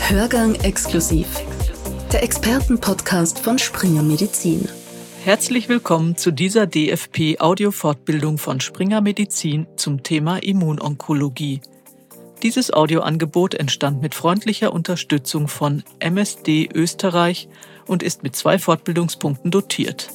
Hörgang exklusiv. Der Expertenpodcast von Springer Medizin. Herzlich willkommen zu dieser DFP-Audio-Fortbildung von Springer Medizin zum Thema Immunonkologie. Dieses Audioangebot entstand mit freundlicher Unterstützung von MSD Österreich und ist mit 2 Fortbildungspunkten dotiert.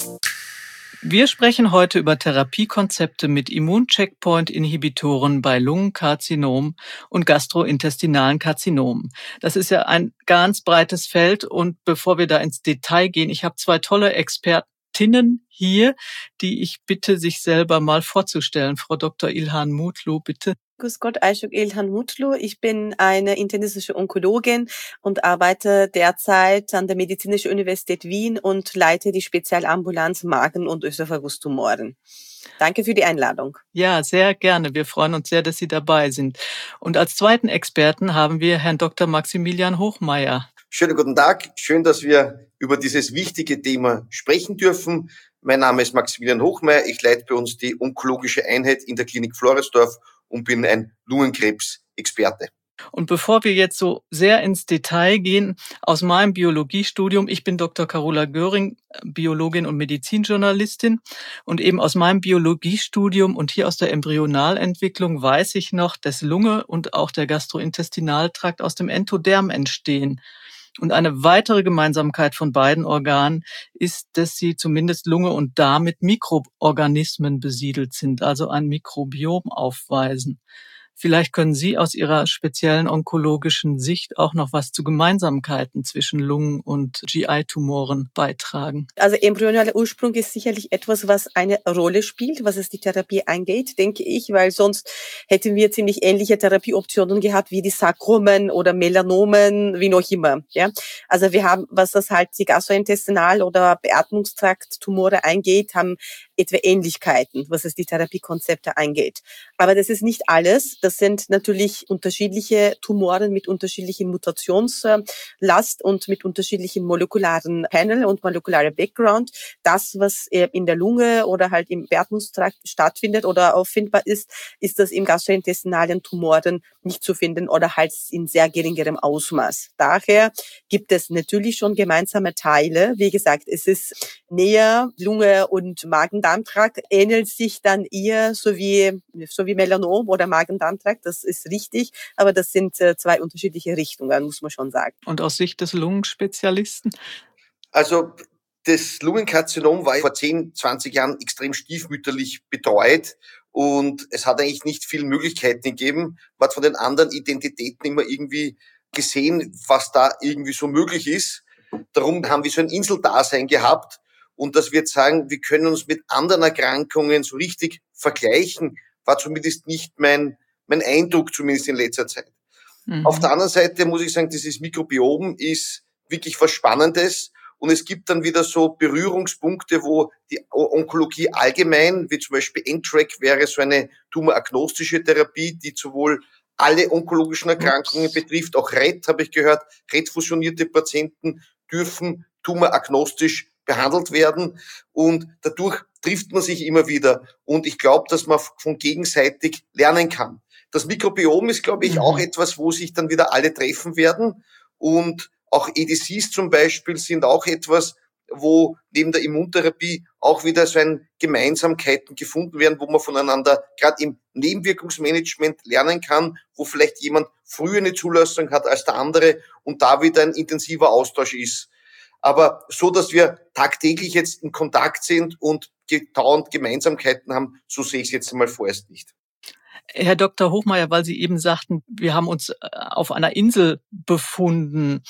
Wir sprechen heute über Therapiekonzepte mit Immuncheckpoint-Inhibitoren bei Lungenkarzinom und gastrointestinalen Karzinomen. Das ist ja ein ganz breites Feld und bevor wir da ins Detail gehen, ich habe 2 tolle Expertinnen hier, die ich bitte, sich selber mal vorzustellen. Frau Dr. Ilhan Mutlu, bitte. Grüß Gott, Aishuk Ilhan Mutlu. Ich bin eine internistische Onkologin und arbeite derzeit an der Medizinischen Universität Wien und leite die Spezialambulanz Magen- und Ösophagustumoren. Danke für die Einladung. Ja, sehr gerne. Wir freuen uns sehr, dass Sie dabei sind. Und als zweiten Experten haben wir Herrn Dr. Maximilian Hochmeier. Schönen guten Tag. Schön, dass wir über dieses wichtige Thema sprechen dürfen. Mein Name ist Maximilian Hochmeier. Ich leite bei uns die onkologische Einheit in der Klinik Floridsdorf und bin ein Lungenkrebsexperte. Und bevor wir jetzt so sehr ins Detail gehen, aus meinem Biologiestudium, ich bin Dr. Carola Göring, Biologin und Medizinjournalistin, und eben aus meinem Biologiestudium und hier aus der Embryonalentwicklung weiß ich noch, dass Lunge und auch der Gastrointestinaltrakt aus dem Endoderm entstehen. Und eine weitere Gemeinsamkeit von beiden Organen ist, dass sie zumindest Lunge und Darm mit Mikroorganismen besiedelt sind, also ein Mikrobiom aufweisen. Vielleicht können Sie aus Ihrer speziellen onkologischen Sicht auch noch was zu Gemeinsamkeiten zwischen Lungen- und GI-Tumoren beitragen. Also embryonaler Ursprung ist sicherlich etwas, was eine Rolle spielt, was es die Therapie angeht, denke ich, weil sonst hätten wir ziemlich ähnliche Therapieoptionen gehabt wie die Sarkomen oder Melanomen, wie noch immer. Ja, also wir haben, was das halt die Gastrointestinal- oder Beatmungstrakt-Tumore angeht, haben etwa Ähnlichkeiten, was es die Therapiekonzepte angeht. Aber das ist nicht alles. Das sind natürlich unterschiedliche Tumoren mit unterschiedlichen Mutationslast und mit unterschiedlichem molekularen Panel und molekularer Background. Das, was in der Lunge oder halt im Beatmungstrakt stattfindet oder auffindbar ist, ist das im gastrointestinalen Tumoren nicht zu finden oder halt in sehr geringerem Ausmaß. Daher gibt es natürlich schon gemeinsame Teile. Wie gesagt, es ist näher Lunge und Magen-Darm-Trakt ähnelt sich dann eher so wie Melanom oder Magen-Darm-Trakt. Das ist richtig, aber das sind 2 unterschiedliche Richtungen, muss man schon sagen. Und aus Sicht des Lungenspezialisten? Also das Lungenkarzinom war vor 10, 20 Jahren extrem stiefmütterlich betreut und es hat eigentlich nicht viele Möglichkeiten gegeben. Man hat von den anderen Identitäten immer irgendwie gesehen, was da irgendwie so möglich ist. Darum haben wir so ein Inseldasein gehabt. Und dass wir jetzt sagen, wir können uns mit anderen Erkrankungen so richtig vergleichen, war zumindest nicht mein Eindruck, zumindest in letzter Zeit. Mhm. Auf der anderen Seite muss ich sagen, dieses Mikrobiom ist wirklich was Spannendes. Und es gibt dann wieder so Berührungspunkte, wo die Onkologie allgemein, wie zum Beispiel NTRK wäre so eine tumoragnostische Therapie, die sowohl alle onkologischen Erkrankungen betrifft, auch RET habe ich gehört, RET-fusionierte Patienten dürfen tumoragnostisch behandelt werden und dadurch trifft man sich immer wieder und ich glaube, dass man von gegenseitig lernen kann. Das Mikrobiom ist, glaube ich, auch etwas, wo sich dann wieder alle treffen werden und auch EDCs zum Beispiel sind auch etwas, wo neben der Immuntherapie auch wieder so ein Gemeinsamkeiten gefunden werden, wo man voneinander gerade im Nebenwirkungsmanagement lernen kann, wo vielleicht jemand früher eine Zulassung hat als der andere und da wieder ein intensiver Austausch ist. Aber so, dass wir tagtäglich jetzt in Kontakt sind und dauernd Gemeinsamkeiten haben, so sehe ich es jetzt einmal vorerst nicht. Herr Dr. Hochmeier, weil Sie eben sagten, wir haben uns auf einer Insel befunden.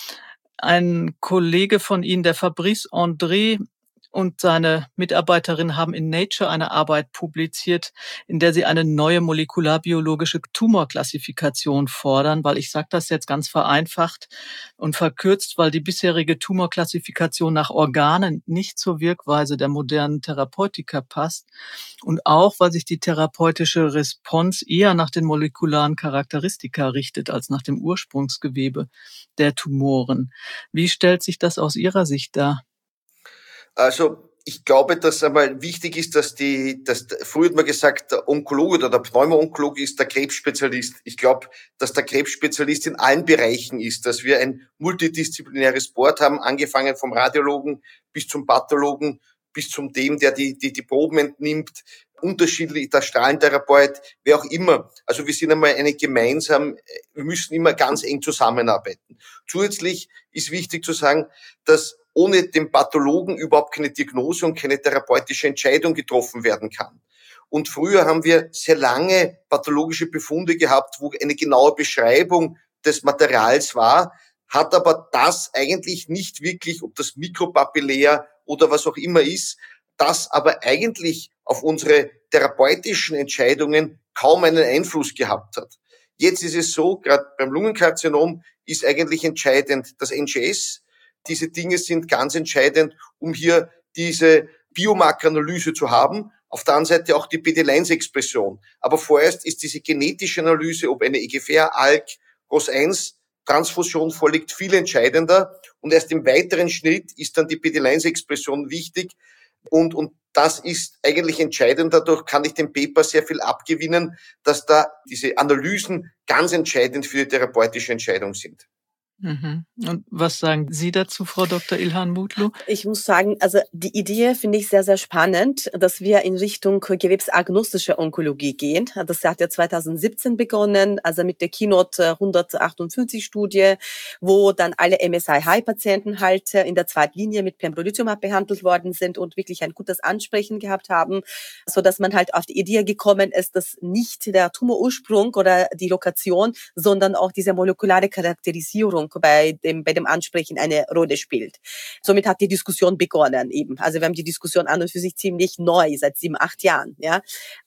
Ein Kollege von Ihnen, der Fabrice André, und seine Mitarbeiterin haben in Nature eine Arbeit publiziert, in der sie eine neue molekularbiologische Tumorklassifikation fordern, weil ich sage das jetzt ganz vereinfacht und verkürzt, weil die bisherige Tumorklassifikation nach Organen nicht zur Wirkweise der modernen Therapeutika passt und auch, weil sich die therapeutische Response eher nach den molekularen Charakteristika richtet als nach dem Ursprungsgewebe der Tumoren. Wie stellt sich das aus Ihrer Sicht dar? Also ich glaube, dass einmal wichtig ist, früher hat man gesagt, der Onkologe oder der Pneumo-Onkologe ist der Krebsspezialist. Ich glaube, dass der Krebsspezialist in allen Bereichen ist, dass wir ein multidisziplinäres Board haben, angefangen vom Radiologen bis zum Pathologen, bis zum dem, der die Proben entnimmt, unterschiedlich, der Strahlentherapeut, wer auch immer. Also wir sind einmal wir müssen immer ganz eng zusammenarbeiten. Zusätzlich ist wichtig zu sagen, dass ohne den Pathologen überhaupt keine Diagnose und keine therapeutische Entscheidung getroffen werden kann. Und früher haben wir sehr lange pathologische Befunde gehabt, wo eine genaue Beschreibung des Materials war, hat aber das eigentlich nicht wirklich, ob das mikropapillär oder was auch immer ist, das aber eigentlich auf unsere therapeutischen Entscheidungen kaum einen Einfluss gehabt hat. Jetzt ist es so, gerade beim Lungenkarzinom ist eigentlich entscheidend das NGS. Diese Dinge sind ganz entscheidend, um hier diese Biomarkeranalyse zu haben. Auf der anderen Seite auch die PD-L1-Expression. Aber vorerst ist diese genetische Analyse, ob eine EGFR, ALK, ROS1-Transfusion vorliegt, viel entscheidender. Und erst im weiteren Schritt ist dann die PD-L1-Expression wichtig. Und das ist eigentlich entscheidend. Dadurch kann ich dem Paper sehr viel abgewinnen, dass da diese Analysen ganz entscheidend für die therapeutische Entscheidung sind. Mhm. Und was sagen Sie dazu, Frau Dr. Ilhan Mutlu? Ich muss sagen, also die Idee finde ich sehr, sehr spannend, dass wir in Richtung gewebsagnostische Onkologie gehen. Das hat ja 2017 begonnen, also mit der Keynote 158 Studie, wo dann alle MSI-High-Patienten halt in der Zweitlinie mit Pembrolizumab behandelt worden sind und wirklich ein gutes Ansprechen gehabt haben, so dass man halt auf die Idee gekommen ist, dass nicht der Tumorursprung oder die Lokation, sondern auch diese molekulare Charakterisierung bei dem Ansprechen eine Rolle spielt. Somit hat die Diskussion begonnen eben. Also wir haben die Diskussion an und für sich ziemlich neu, seit 7-8 Jahren. Ja.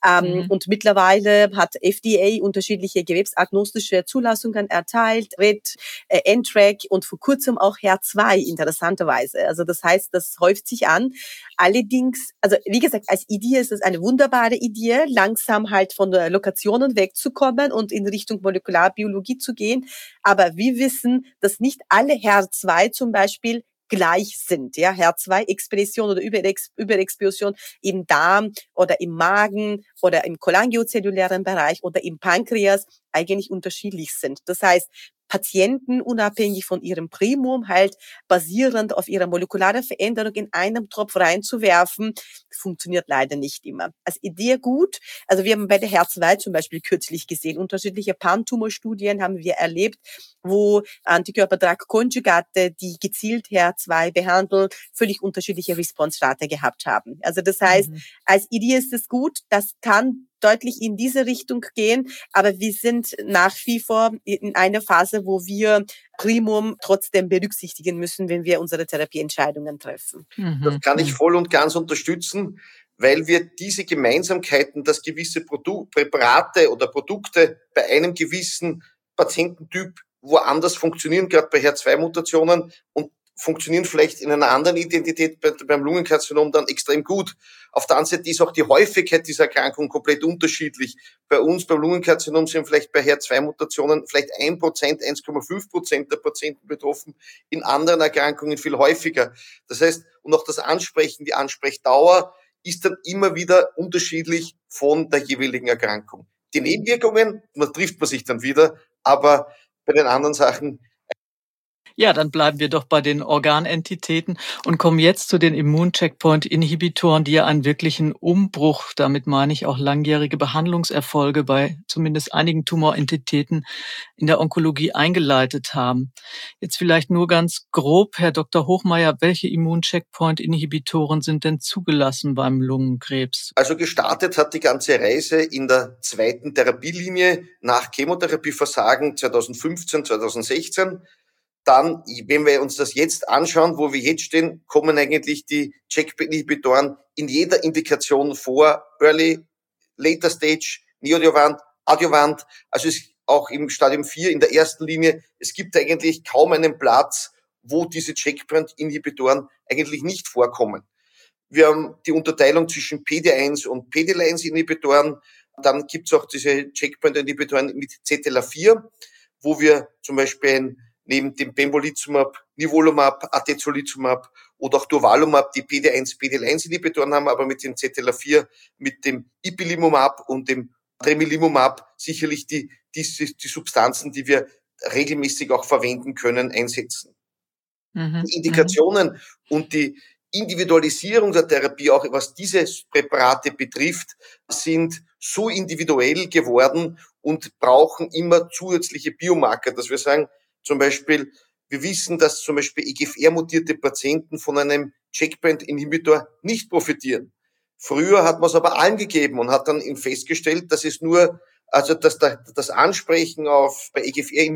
Und mittlerweile hat FDA unterschiedliche gewebsagnostische Zulassungen erteilt, RED, NTRK und vor kurzem auch HER2 interessanterweise. Also das heißt, das häuft sich an. Allerdings, also wie gesagt, als Idee ist es eine wunderbare Idee, langsam halt von der Lokationen wegzukommen und in Richtung Molekularbiologie zu gehen. Aber wir wissen, dass nicht alle HER2 zum Beispiel gleich sind. Ja, HER2-Expression oder Überexpression im Darm oder im Magen oder im cholangiozellulären Bereich oder im Pankreas eigentlich unterschiedlich sind. Das heißt, Patienten unabhängig von ihrem Primum halt basierend auf ihrer molekularen Veränderung in einem Tropf reinzuwerfen, funktioniert leider nicht immer. Als Idee gut. Also wir haben bei der HER2 zum Beispiel kürzlich gesehen, unterschiedliche Pan-Tumor-Studien haben wir erlebt, wo Antikörper-Drug-Konjugate, die gezielt HER2 behandeln, völlig unterschiedliche Response-Rate gehabt haben. Also das heißt, als Idee ist es gut, das kann deutlich in diese Richtung gehen, aber wir sind nach wie vor in einer Phase, wo wir Primum trotzdem berücksichtigen müssen, wenn wir unsere Therapieentscheidungen treffen. Das kann ich voll und ganz unterstützen, weil wir diese Gemeinsamkeiten, dass gewisse Präparate oder Produkte bei einem gewissen Patiententyp woanders funktionieren, gerade bei HER2-Mutationen und funktionieren vielleicht in einer anderen Identität beim Lungenkarzinom dann extrem gut. Auf der anderen Seite ist auch die Häufigkeit dieser Erkrankung komplett unterschiedlich. Bei uns beim Lungenkarzinom sind vielleicht bei HER2-Mutationen vielleicht 1%, 1,5% der Patienten betroffen, in anderen Erkrankungen viel häufiger. Das heißt, und auch das Ansprechen, die Ansprechdauer ist dann immer wieder unterschiedlich von der jeweiligen Erkrankung. Die Nebenwirkungen, man trifft man sich dann wieder, aber bei den anderen Sachen. Ja, dann bleiben wir doch bei den Organentitäten und kommen jetzt zu den Immuncheckpoint-Inhibitoren, die ja einen wirklichen Umbruch, damit meine ich auch langjährige Behandlungserfolge bei zumindest einigen Tumorentitäten in der Onkologie eingeleitet haben. Jetzt vielleicht nur ganz grob, Herr Dr. Hochmeier, welche Immuncheckpoint-Inhibitoren sind denn zugelassen beim Lungenkrebs? Also gestartet hat die ganze Reise in der zweiten Therapielinie nach Chemotherapieversagen 2015, 2016. Dann, wenn wir uns das jetzt anschauen, wo wir jetzt stehen, kommen eigentlich die Checkpoint-Inhibitoren in jeder Indikation vor. Early, Later Stage, Neoadjuvant, Adjuvant, also es auch im Stadium 4 in der ersten Linie. Es gibt eigentlich kaum einen Platz, wo diese Checkpoint-Inhibitoren eigentlich nicht vorkommen. Wir haben die Unterteilung zwischen PD-1 und PD-L1-Inhibitoren. Dann gibt es auch diese Checkpoint-Inhibitoren mit CTLA4, wo wir zum Beispiel neben dem Pembrolizumab, Nivolumab, Atezolizumab oder auch Durvalumab, die PD-1, PD-L1-Inhibitoren haben, aber mit dem ZLA4, mit dem Ipilimumab und dem Tremelimumab sicherlich die Substanzen, die wir regelmäßig auch verwenden können, einsetzen. Die Indikationen und die Individualisierung der Therapie, auch was diese Präparate betrifft, sind so individuell geworden und brauchen immer zusätzliche Biomarker, dass wir sagen, zum Beispiel, wir wissen, dass zum Beispiel EGFR-mutierte Patienten von einem Checkpoint-Inhibitor nicht profitieren. Früher hat man es aber allen gegeben und hat dann eben festgestellt, dass es nur, also dass das Ansprechen auf bei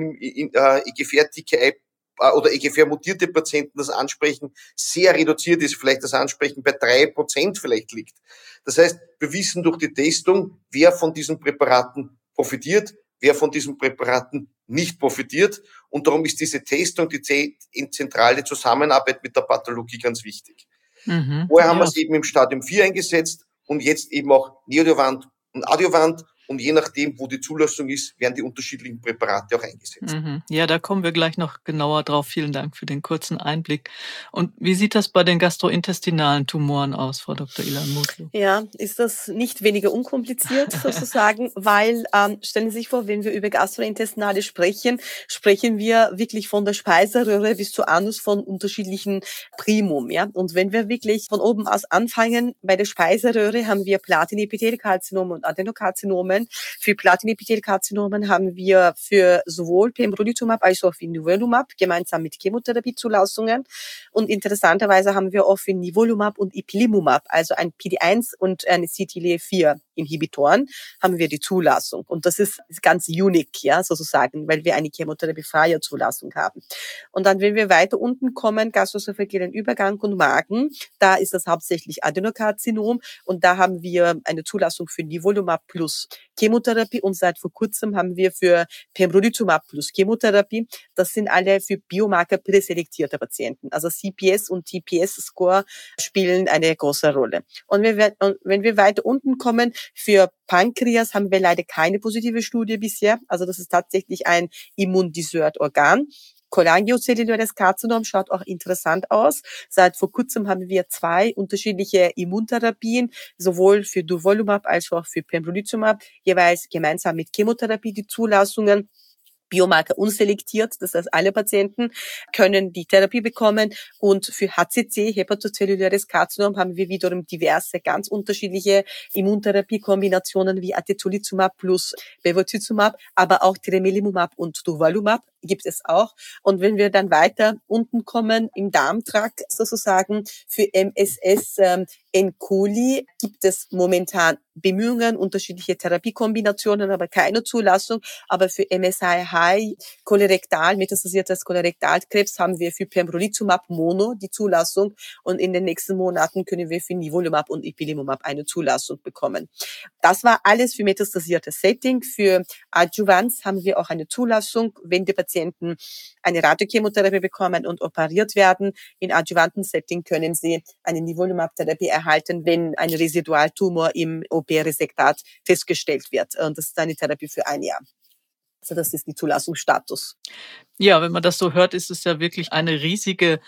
EGFR-TKI oder EGFR-mutierte Patienten das Ansprechen sehr reduziert ist, vielleicht das Ansprechen bei 3% vielleicht liegt. Das heißt, wir wissen durch die Testung, wer von diesen Präparaten profitiert, wer von diesen Präparaten nicht profitiert. Und darum ist diese Testung, die zentrale Zusammenarbeit mit der Pathologie ganz wichtig. Vorher haben wir es eben im Stadium 4 eingesetzt und jetzt eben auch neoadjuvant und adjuvant. Und je nachdem, wo die Zulassung ist, werden die unterschiedlichen Präparate auch eingesetzt. Ja, da kommen wir gleich noch genauer drauf. Vielen Dank für den kurzen Einblick. Und wie sieht das bei den gastrointestinalen Tumoren aus, Frau Dr. Ilan Mutlu? Ja, ist das nicht weniger unkompliziert sozusagen, weil stellen Sie sich vor, wenn wir über Gastrointestinale sprechen, sprechen wir wirklich von der Speiseröhre bis zur Anus von unterschiedlichen Primum. Ja? Und wenn wir wirklich von oben aus anfangen, bei der Speiseröhre haben wir Platinepithelkarzinomen und Adenokarzinomen. Für Platinepithelkarzinomen haben wir für sowohl Pembrolizumab als auch für Nivolumab gemeinsam mit Chemotherapiezulassungen. Und interessanterweise haben wir auch für Nivolumab und Ipilimumab, also ein PD-1 und eine CTLA-4-Inhibitoren, haben wir die Zulassung. Und das ist ganz unique, ja, sozusagen, weil wir eine chemotherapiefreie Zulassung haben. Und dann, wenn wir weiter unten kommen, gastroesophagealen Übergang und Magen, da ist das hauptsächlich Adenokarzinom und da haben wir eine Zulassung für Nivolumab plus Chemotherapie und seit vor kurzem haben wir für Pembrolizumab plus Chemotherapie. Das sind alle für Biomarker präselektierte Patienten. Also CPS und TPS-Score spielen eine große Rolle. Und wenn wir weiter unten kommen, für Pankreas haben wir leider keine positive Studie bisher. Also das ist tatsächlich ein immundisert Organ. Cholangiozelluläres Karzinom schaut auch interessant aus. Seit vor kurzem haben wir 2 unterschiedliche Immuntherapien, sowohl für Durvalumab als auch für Pembrolizumab, jeweils gemeinsam mit Chemotherapie die Zulassungen. Biomarker unselektiert, das heißt, alle Patienten können die Therapie bekommen und für HCC, hepatozelluläres Karzinom, haben wir wiederum diverse, ganz unterschiedliche Immuntherapie-Kombinationen wie Atezolizumab plus Bevacizumab, aber auch Tremelimumab und Durvalumab gibt es auch. Und wenn wir dann weiter unten kommen, im Darmtrakt sozusagen, für MSS E. coli gibt es momentan Bemühungen, unterschiedliche Therapiekombinationen, aber keine Zulassung. Aber für MSI-High, metastasiertes Kolorektalkrebs haben wir für Pembrolizumab Mono die Zulassung und in den nächsten Monaten können wir für Nivolumab und Ipilimumab eine Zulassung bekommen. Das war alles für metastasiertes Setting. Für Adjuvanz haben wir auch eine Zulassung, wenn die Patienten eine Radiochemotherapie bekommen und operiert werden. In adjuvanten Setting können sie eine Nivolumab-Therapie erhalten, wenn ein Residualtumor im OP-Resektat festgestellt wird. Und das ist eine Therapie für 1 Jahr. Also das ist die Zulassungsstatus. Ja, wenn man das so hört, ist es ja wirklich eine riesige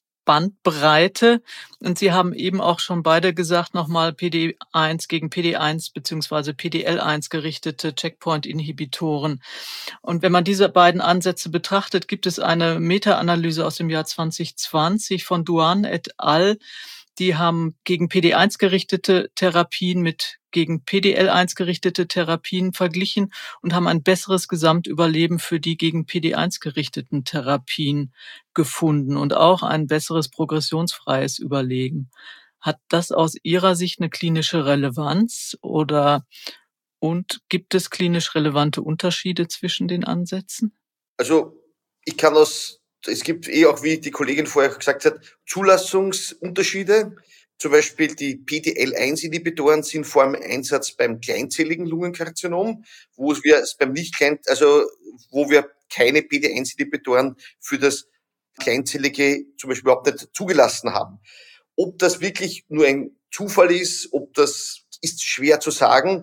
Bandbreite. Und Sie haben eben auch schon beide gesagt, nochmal PD-1 gegen PD-1 bzw. PD-L1 gerichtete Checkpoint-Inhibitoren. Und wenn man diese beiden Ansätze betrachtet, gibt es eine Meta-Analyse aus dem Jahr 2020 von Duan et al. Die haben gegen PD-1 gerichtete Therapien mit gegen PD-L1 gerichtete Therapien verglichen und haben ein besseres Gesamtüberleben für die gegen PD-1 gerichteten Therapien gefunden und auch ein besseres progressionsfreies Überleben. Hat das aus Ihrer Sicht eine klinische Relevanz und gibt es klinisch relevante Unterschiede zwischen den Ansätzen? Also es gibt auch, wie die Kollegin vorher gesagt hat, Zulassungsunterschiede. Zum Beispiel die PD-L1-Inhibitoren sind vor allem im Einsatz beim kleinzelligen Lungenkarzinom, wo wir keine PD-1-Inhibitoren für das kleinzellige zum Beispiel überhaupt nicht zugelassen haben. Ob das wirklich nur ein Zufall ist, ob das ist schwer zu sagen.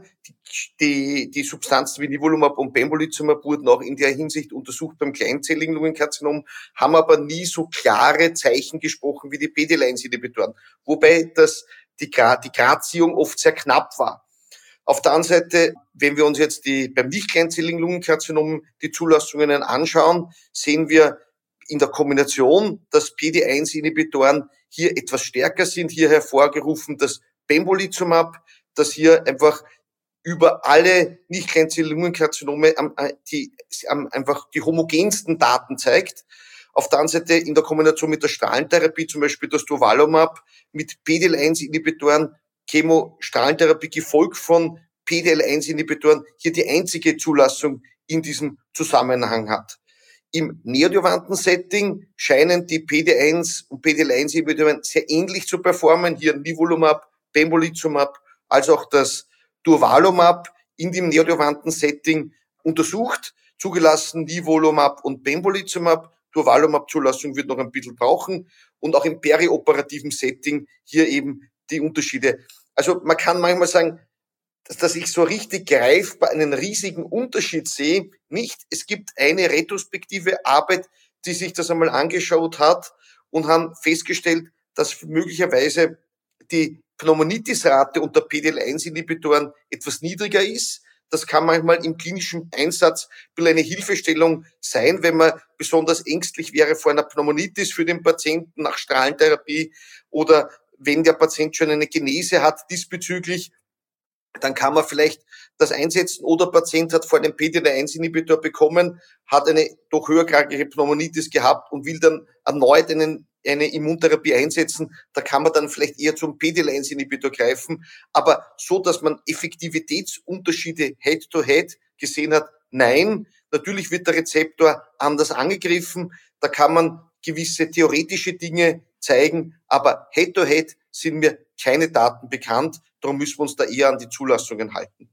Die Substanzen wie Nivolumab und Pembrolizumab wurden auch in der Hinsicht untersucht beim kleinzelligen Lungenkarzinom, haben aber nie so klare Zeichen gesprochen wie die PD-L1-Inhibitoren, wobei die Gradierung oft sehr knapp war. Auf der anderen Seite, wenn wir uns jetzt beim nicht kleinzelligen Lungenkarzinom die Zulassungen anschauen, sehen wir in der Kombination, dass PD-1-Inhibitoren hier etwas stärker sind, hier hervorgerufen das Pembrolizumab, das hier einfach über alle nicht kleinzelligen Lungenkarzinome einfach die homogensten Daten zeigt. Auf der anderen Seite in der Kombination mit der Strahlentherapie, zum Beispiel das Durvalumab mit PD-L1-Inhibitoren, Chemostrahlentherapie gefolgt von PD-L1-Inhibitoren, hier die einzige Zulassung in diesem Zusammenhang hat. Im neoadjuvanten Setting scheinen die PD-1 und PD-L1-Inhibitoren sehr ähnlich zu performen. Hier Nivolumab, Pembrolizumab, als auch das Durvalumab in dem neoadjuvanten Setting untersucht, zugelassen Nivolumab und Pembrolizumab. Durvalumab-Zulassung wird noch ein bisschen brauchen und auch im perioperativen Setting hier eben die Unterschiede. Also man kann manchmal sagen, dass ich so richtig greifbar einen riesigen Unterschied sehe, nicht. Es gibt eine retrospektive Arbeit, die sich das einmal angeschaut hat und haben festgestellt, dass möglicherweise die Pneumonitis-Rate unter PD-L1-Inhibitoren etwas niedriger ist. Das kann manchmal im klinischen Einsatz eine Hilfestellung sein, wenn man besonders ängstlich wäre vor einer Pneumonitis für den Patienten nach Strahlentherapie oder wenn der Patient schon eine Genese hat diesbezüglich, dann kann man vielleicht das einsetzen oder der Patient hat vor einem PD-L1-Inhibitor bekommen, hat eine doch höhergragige Pneumonitis gehabt und will dann erneut eine Immuntherapie einsetzen, da kann man dann vielleicht eher zum PD-L1-Inhibitor greifen, aber so, dass man Effektivitätsunterschiede Head-to-Head gesehen hat, nein, natürlich wird der Rezeptor anders angegriffen, da kann man gewisse theoretische Dinge zeigen, aber Head-to-Head sind mir keine Daten bekannt, darum müssen wir uns da eher an die Zulassungen halten.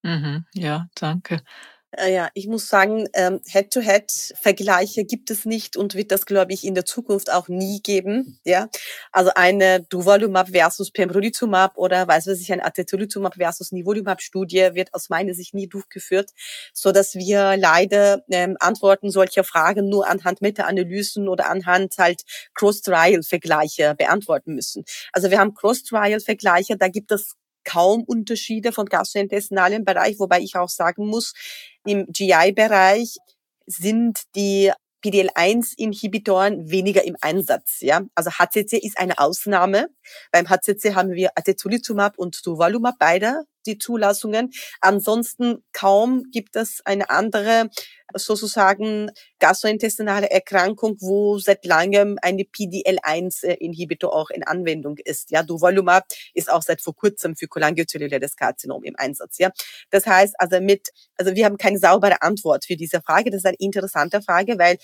Ja, danke. Ja, ich muss sagen, Head-to-Head-Vergleiche gibt es nicht und wird das, glaube ich, in der Zukunft auch nie geben. Ja, also eine Durvalumab versus Pembrolizumab oder ein Atezolizumab versus Nivolumab-Studie wird aus meiner Sicht nie durchgeführt, so dass wir leider Antworten solcher Fragen nur anhand Meta-Analysen oder anhand halt Cross-Trial-Vergleiche beantworten müssen. Also wir haben Cross-Trial-Vergleiche, da gibt es kaum Unterschiede von gastrointestinalem Bereich, wobei ich auch sagen muss, im GI-Bereich sind die PD-L1-Inhibitoren weniger im Einsatz. Ja, also HCC ist eine Ausnahme. Beim HCC haben wir Atezolizumab und Durvalumab beide die Zulassungen. Ansonsten kaum gibt es eine andere sozusagen gastrointestinale Erkrankung, wo seit langem eine PD-L1-Inhibitor auch in Anwendung ist. Ja, Durvalumab ist auch seit vor kurzem für cholangiozelluläres Karzinom im Einsatz. Ja, das heißt also wir haben keine saubere Antwort für diese Frage. Das ist eine interessante Frage, weil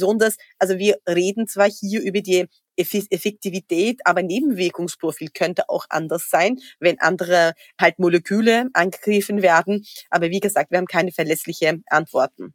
wir reden zwar hier über die Effektivität, aber Nebenwirkungsprofil könnte auch anders sein, wenn andere halt Moleküle angegriffen werden. Aber wie gesagt, wir haben keine verlässlichen Antworten.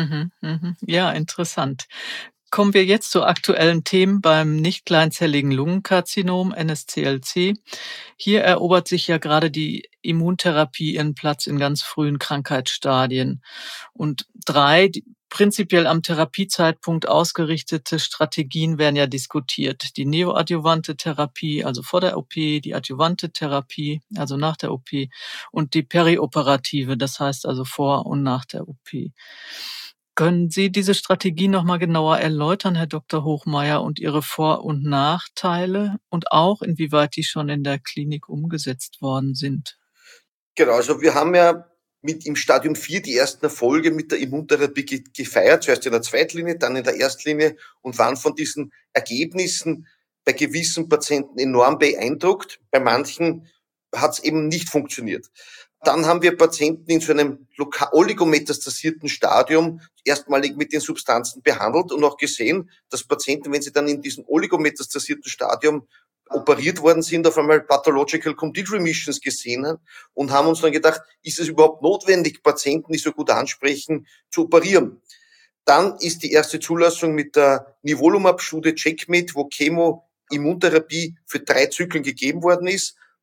Ja, interessant. Kommen wir jetzt zu aktuellen Themen beim nicht kleinzelligen Lungenkarzinom, NSCLC. Hier erobert sich ja gerade die Immuntherapie ihren Platz in ganz frühen Krankheitsstadien. Und prinzipiell am Therapiezeitpunkt ausgerichtete Strategien werden ja diskutiert. Die neoadjuvante Therapie, also vor der OP, die adjuvante Therapie, also nach der OP und die perioperative, das heißt also vor und nach der OP. Können Sie diese Strategie noch mal genauer erläutern, Herr Dr. Hochmeier, und ihre Vor- und Nachteile und auch inwieweit die schon in der Klinik umgesetzt worden sind? Genau, also wir haben ja im Stadium 4 die ersten Erfolge mit der Immuntherapie gefeiert, zuerst in der Zweitlinie, dann in der Erstlinie und waren von diesen Ergebnissen bei gewissen Patienten enorm beeindruckt. Bei manchen hat es eben nicht funktioniert. Dann haben wir Patienten in so einem oligometastasierten Stadium erstmalig mit den Substanzen behandelt und auch gesehen, dass Patienten, wenn sie dann in diesem oligometastasierten Stadium operiert worden sind, auf einmal Pathological Complete Remissions gesehen haben und haben uns dann gedacht, ist es überhaupt notwendig, Patienten, die so gut ansprechen, zu operieren? Dann ist die erste Zulassung mit der Nivolumab-Studie Checkmate, wo Chemo-Immuntherapie für 3 Zyklen gegeben worden ist.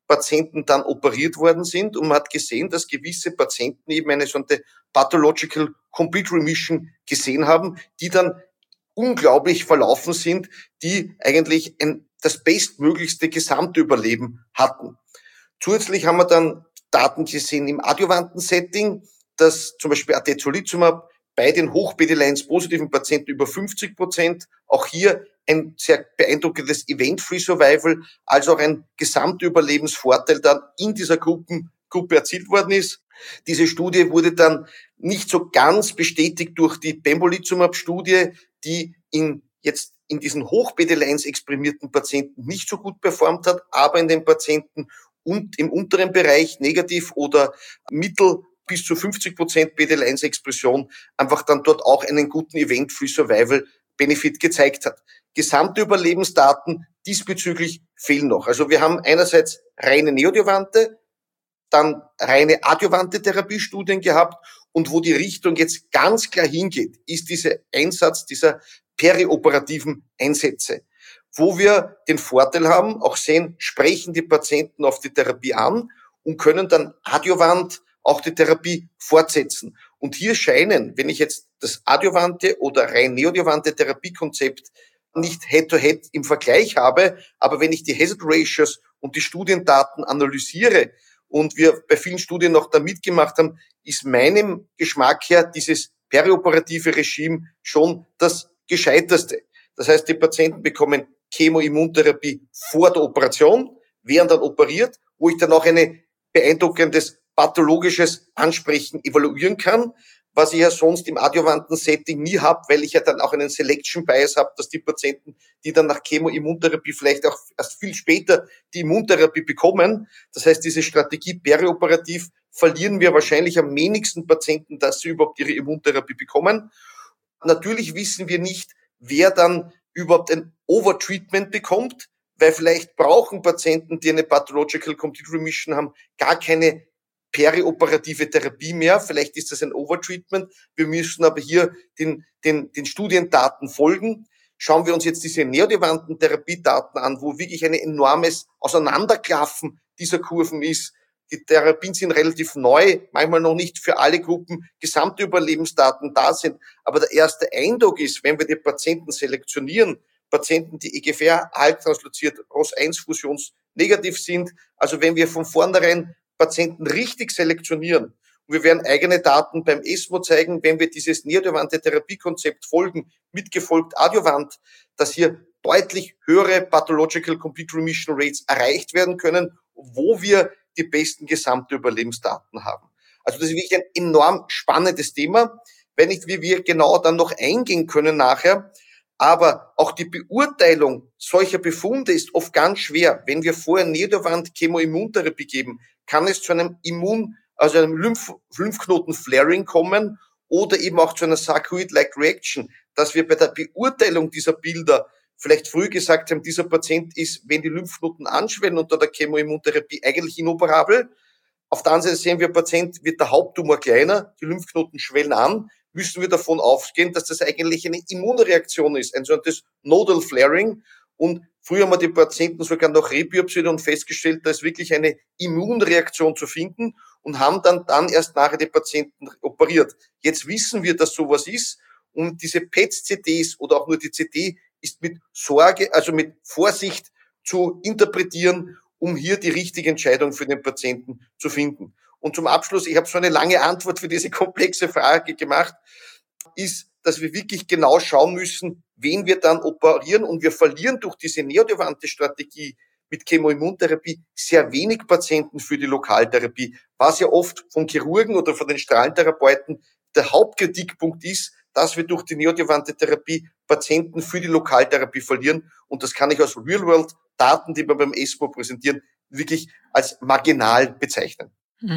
Patienten dann operiert worden sind und man hat gesehen, dass gewisse Patienten eben eine sogenannte Pathological Complete Remission gesehen haben, die dann unglaublich verlaufen sind, die eigentlich das bestmöglichste Gesamtüberleben hatten. Zusätzlich haben wir dann Daten gesehen im adjuvanten Setting, dass zum Beispiel Atezolizumab bei den Hoch-PD-L1-positiven Patienten über 50%, auch hier ein sehr beeindruckendes Event-Free Survival, also auch ein Gesamtüberlebensvorteil dann in dieser Gruppe erzielt worden ist. Diese Studie wurde dann nicht so ganz bestätigt durch die Pembrolizumab-Studie, die in diesen Hoch-PD-L1 exprimierten Patienten nicht so gut performt hat, aber in den Patienten und im unteren Bereich negativ oder mittel bis zu 50% PD-L1-Expression einfach dann dort auch einen guten Event-Free Survival Benefit gezeigt hat. Gesamte Überlebensdaten diesbezüglich fehlen noch. Also wir haben einerseits reine neoadjuvante, dann reine adjuvante Therapiestudien gehabt und wo die Richtung jetzt ganz klar hingeht, ist dieser Einsatz dieser perioperativen Einsätze, wo wir den Vorteil haben, auch sehen, sprechen die Patienten auf die Therapie an und können dann adjuvant auch die Therapie fortsetzen. Und hier scheinen, wenn ich jetzt das adjuvante oder rein neoadjuvante Therapiekonzept nicht Head-to-Head im Vergleich habe, aber wenn ich die Hazard Ratios und die Studiendaten analysiere und wir bei vielen Studien noch da mitgemacht haben, ist meinem Geschmack her dieses perioperative Regime schon das Gescheiterste. Das heißt, die Patienten bekommen Chemoimmuntherapie vor der Operation, werden dann operiert, wo ich dann auch ein beeindruckendes pathologisches Ansprechen evaluieren kann, was ich ja sonst im adjuvanten Setting nie habe, weil ich ja dann auch einen Selection Bias habe, dass die Patienten, die dann nach Chemoimmuntherapie vielleicht auch erst viel später die Immuntherapie bekommen, das heißt, diese Strategie perioperativ verlieren wir wahrscheinlich am wenigsten Patienten, dass sie überhaupt ihre Immuntherapie bekommen. Natürlich wissen wir nicht, wer dann überhaupt ein Overtreatment bekommt, weil vielleicht brauchen Patienten, die eine Pathological Complete Remission haben, gar keine perioperative Therapie mehr. Vielleicht ist das ein Overtreatment. Wir müssen aber hier den Studiendaten folgen. Schauen wir uns jetzt diese neoadjuvanten Therapiedaten an, wo wirklich ein enormes Auseinanderklaffen dieser Kurven ist. Die Therapien sind relativ neu, manchmal noch nicht für alle Gruppen gesamte Überlebensdaten da sind. Aber der erste Eindruck ist, wenn wir die Patienten selektionieren, Patienten, die EGFR-halbtransloziert ROS1-fusionsnegativ sind, also wenn wir von vornherein Patienten richtig selektionieren, und wir werden eigene Daten beim ESMO zeigen, wenn wir dieses neoadjuvante Therapiekonzept folgen, mitgefolgt adjuvant, dass hier deutlich höhere Pathological Complete Remission Rates erreicht werden können, wo wir die besten gesamte Überlebensdaten haben. Also das ist wirklich ein enorm spannendes Thema, wenn nicht, wie wir genau dann noch eingehen können nachher. Aber auch die Beurteilung solcher Befunde ist oft ganz schwer. Wenn wir vorher neoadjuvant Chemoimmuntherapie geben, kann es zu einem einem Lymphknoten-Flaring kommen oder eben auch zu einer Sarcoid-like Reaction, dass wir bei der Beurteilung dieser Bilder vielleicht früh gesagt haben, dieser Patient ist, wenn die Lymphknoten anschwellen unter der Chemoimmuntherapie, eigentlich inoperabel. Auf der anderen Seite sehen wir, Patient wird der Haupttumor kleiner, die Lymphknoten schwellen an, müssen wir davon ausgehen, dass das eigentlich eine Immunreaktion ist, ein sogenanntes Nodal Flaring. Und früher haben wir die Patienten sogar noch rebiopsiert und festgestellt, da ist wirklich eine Immunreaktion zu finden und haben dann erst nachher die Patienten operiert. Jetzt wissen wir, dass sowas ist und diese PET-CTs oder auch nur die CT ist mit Sorge, also mit Vorsicht zu interpretieren, um hier die richtige Entscheidung für den Patienten zu finden. Und zum Abschluss, ich habe so eine lange Antwort für diese komplexe Frage gemacht, ist, dass wir wirklich genau schauen müssen, wen wir dann operieren. Und wir verlieren durch diese neoadjuvante Strategie mit Chemoimmuntherapie sehr wenig Patienten für die Lokaltherapie, was ja oft von Chirurgen oder von den Strahlentherapeuten der Hauptkritikpunkt ist, dass wir durch die neoadjuvante Therapie Patienten für die Lokaltherapie verlieren. Und das kann ich aus Real-World-Daten, die wir beim ESMO präsentieren, wirklich als marginal bezeichnen.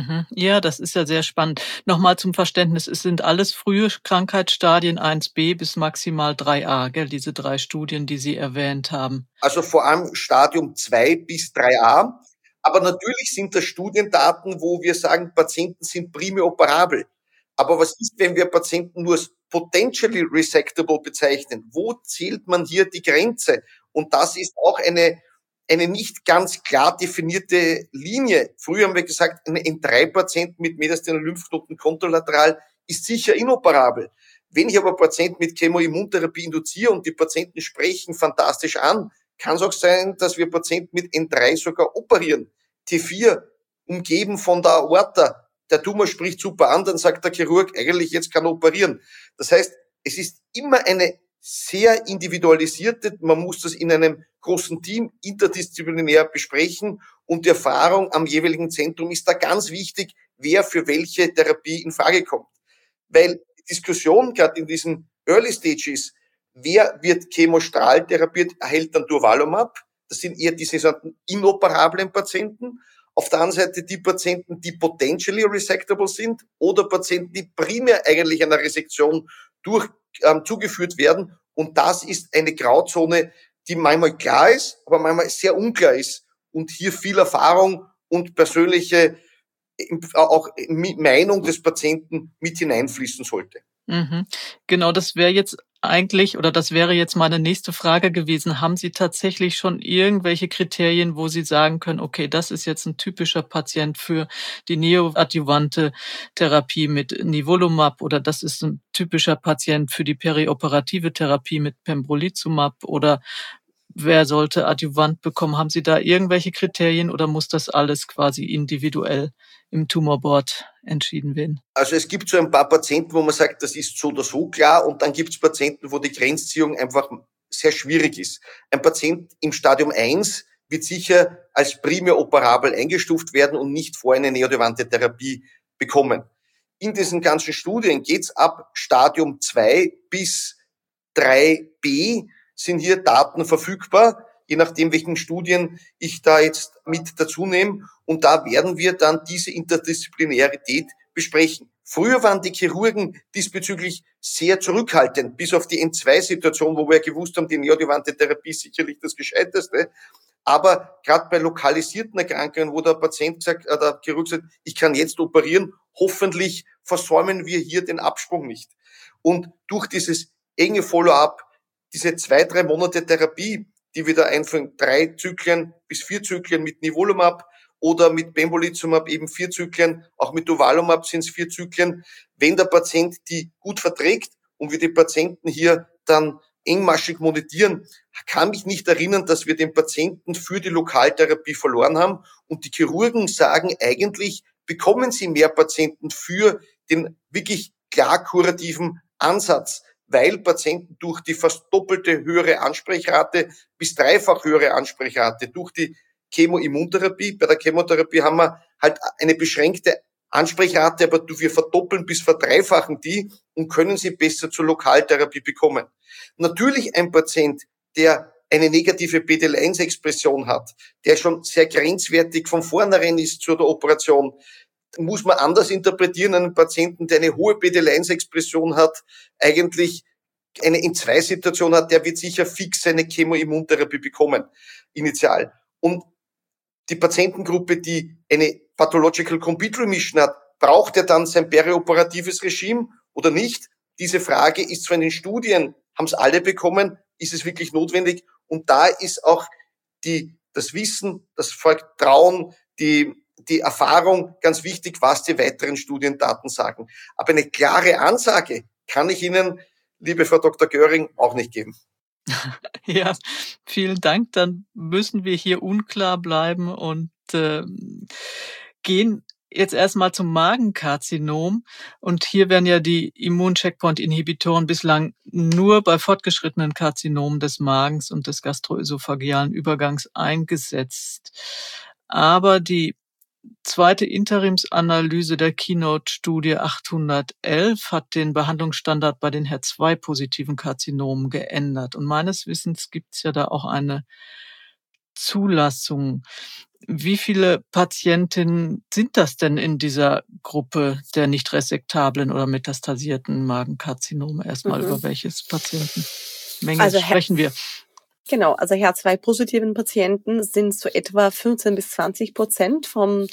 Ja, das ist ja sehr spannend. Nochmal zum Verständnis, es sind alles frühe Krankheitsstadien 1b bis maximal 3a, gell, diese 3 Studien, die Sie erwähnt haben. Also vor allem Stadium 2 bis 3a. Aber natürlich sind das Studiendaten, wo wir sagen, Patienten sind primär operabel. Aber was ist, wenn wir Patienten nur als potentially resectable bezeichnen? Wo zählt man hier die Grenze? Und das ist auch eine eine nicht ganz klar definierte Linie. Früher haben wir gesagt, ein N3-Patient mit mediastinen Lymphknoten kontralateral ist sicher inoperabel. Wenn ich aber Patienten mit Chemoimmuntherapie induziere und die Patienten sprechen fantastisch an, kann es auch sein, dass wir Patienten mit N3 sogar operieren. T4 umgeben von der Aorta. Der Tumor spricht super an, dann sagt der Chirurg, eigentlich jetzt kann er operieren. Das heißt, es ist immer eine sehr individualisierte, man muss das in einem großen Team interdisziplinär besprechen und die Erfahrung am jeweiligen Zentrum ist da ganz wichtig, wer für welche Therapie in Frage kommt. Weil die Diskussion gerade in diesem Early Stage ist, wer wird chemostrahltherapiert, erhält dann Durvalumab. Das sind eher diese sogenannten inoperablen Patienten. Auf der anderen Seite die Patienten, die potentially resectable sind oder Patienten, die primär eigentlich einer Resektion zugeführt werden. Und das ist eine Grauzone, die manchmal klar ist, aber manchmal sehr unklar ist und hier viel Erfahrung und persönliche auch Meinung des Patienten mit hineinfließen sollte. Mhm. Genau, das wäre jetzt meine nächste Frage gewesen. Haben Sie tatsächlich schon irgendwelche Kriterien, wo Sie sagen können, okay, das ist jetzt ein typischer Patient für die neoadjuvante Therapie mit Nivolumab oder das ist ein typischer Patient für die perioperative Therapie mit Pembrolizumab oder wer sollte Adjuvant bekommen? Haben Sie da irgendwelche Kriterien oder muss das alles quasi individuell im Tumorboard entschieden werden? Also es gibt so ein paar Patienten, wo man sagt, das ist so oder so klar und dann gibt es Patienten, wo die Grenzziehung einfach sehr schwierig ist. Ein Patient im Stadium 1 wird sicher als primär operabel eingestuft werden und nicht vorher eine neoadjuvante Therapie bekommen. In diesen ganzen Studien geht's ab Stadium 2 bis 3b sind hier Daten verfügbar, je nachdem, welchen Studien ich da jetzt mit dazu nehme. Und da werden wir dann diese Interdisziplinarität besprechen. Früher waren die Chirurgen diesbezüglich sehr zurückhaltend, bis auf die N2-Situation, wo wir gewusst haben, die neoadjuvante Therapie ist sicherlich das Gescheiteste. Aber gerade bei lokalisierten Erkrankungen, wo der Chirurg sagt, ich kann jetzt operieren, hoffentlich versäumen wir hier den Absprung nicht. Und durch dieses enge Follow-up, diese 2-3 Monate Therapie, die wir da einführen, 3 Zyklen bis 4 Zyklen mit Nivolumab oder mit Pembrolizumab eben 4 Zyklen, auch mit Durvalumab sind es 4 Zyklen. Wenn der Patient die gut verträgt und wir die Patienten hier dann engmaschig monetieren, kann mich nicht erinnern, dass wir den Patienten für die Lokaltherapie verloren haben. Und die Chirurgen sagen eigentlich, bekommen sie mehr Patienten für den wirklich klar kurativen Ansatz, weil Patienten durch die fast doppelte höhere Ansprechrate bis dreifach höhere Ansprechrate durch die Chemoimmuntherapie, bei der Chemotherapie haben wir halt eine beschränkte Ansprechrate, aber wir verdoppeln bis verdreifachen die und können sie besser zur Lokaltherapie bekommen. Natürlich ein Patient, der eine negative PD-L1-Expression hat, der schon sehr grenzwertig von vornherein ist zur der Operation, muss man anders interpretieren, einen Patienten, der eine hohe PD-L1-Expression hat, eigentlich eine N2-Situation hat, der wird sicher fix eine Chemoimmuntherapie bekommen, initial. Und die Patientengruppe, die eine Pathological Complete Remission hat, braucht er dann sein perioperatives Regime oder nicht? Diese Frage ist zwar in den Studien, haben es alle bekommen, ist es wirklich notwendig? Und da ist auch das Wissen, das Vertrauen, die Erfahrung ganz wichtig, was die weiteren Studiendaten sagen. Aber eine klare Ansage kann ich Ihnen, liebe Frau Dr. Göring, auch nicht geben. Ja, vielen Dank. Dann müssen wir hier unklar bleiben und gehen jetzt erstmal zum Magenkarzinom. Und hier werden ja die Immuncheckpoint-Inhibitoren bislang nur bei fortgeschrittenen Karzinomen des Magens und des gastroösophagealen Übergangs eingesetzt. Aber die zweite Interimsanalyse der Keynote-Studie 811 hat den Behandlungsstandard bei den HER2-positiven Karzinomen geändert. Und meines Wissens gibt es ja da auch eine Zulassung. Wie viele Patientinnen sind das denn in dieser Gruppe der nicht resektablen oder metastasierten Magenkarzinome? Erstmal über welches Patientenmenge sprechen wir? Genau, also HER2-positiven Patienten sind so etwa 15% bis 20% vom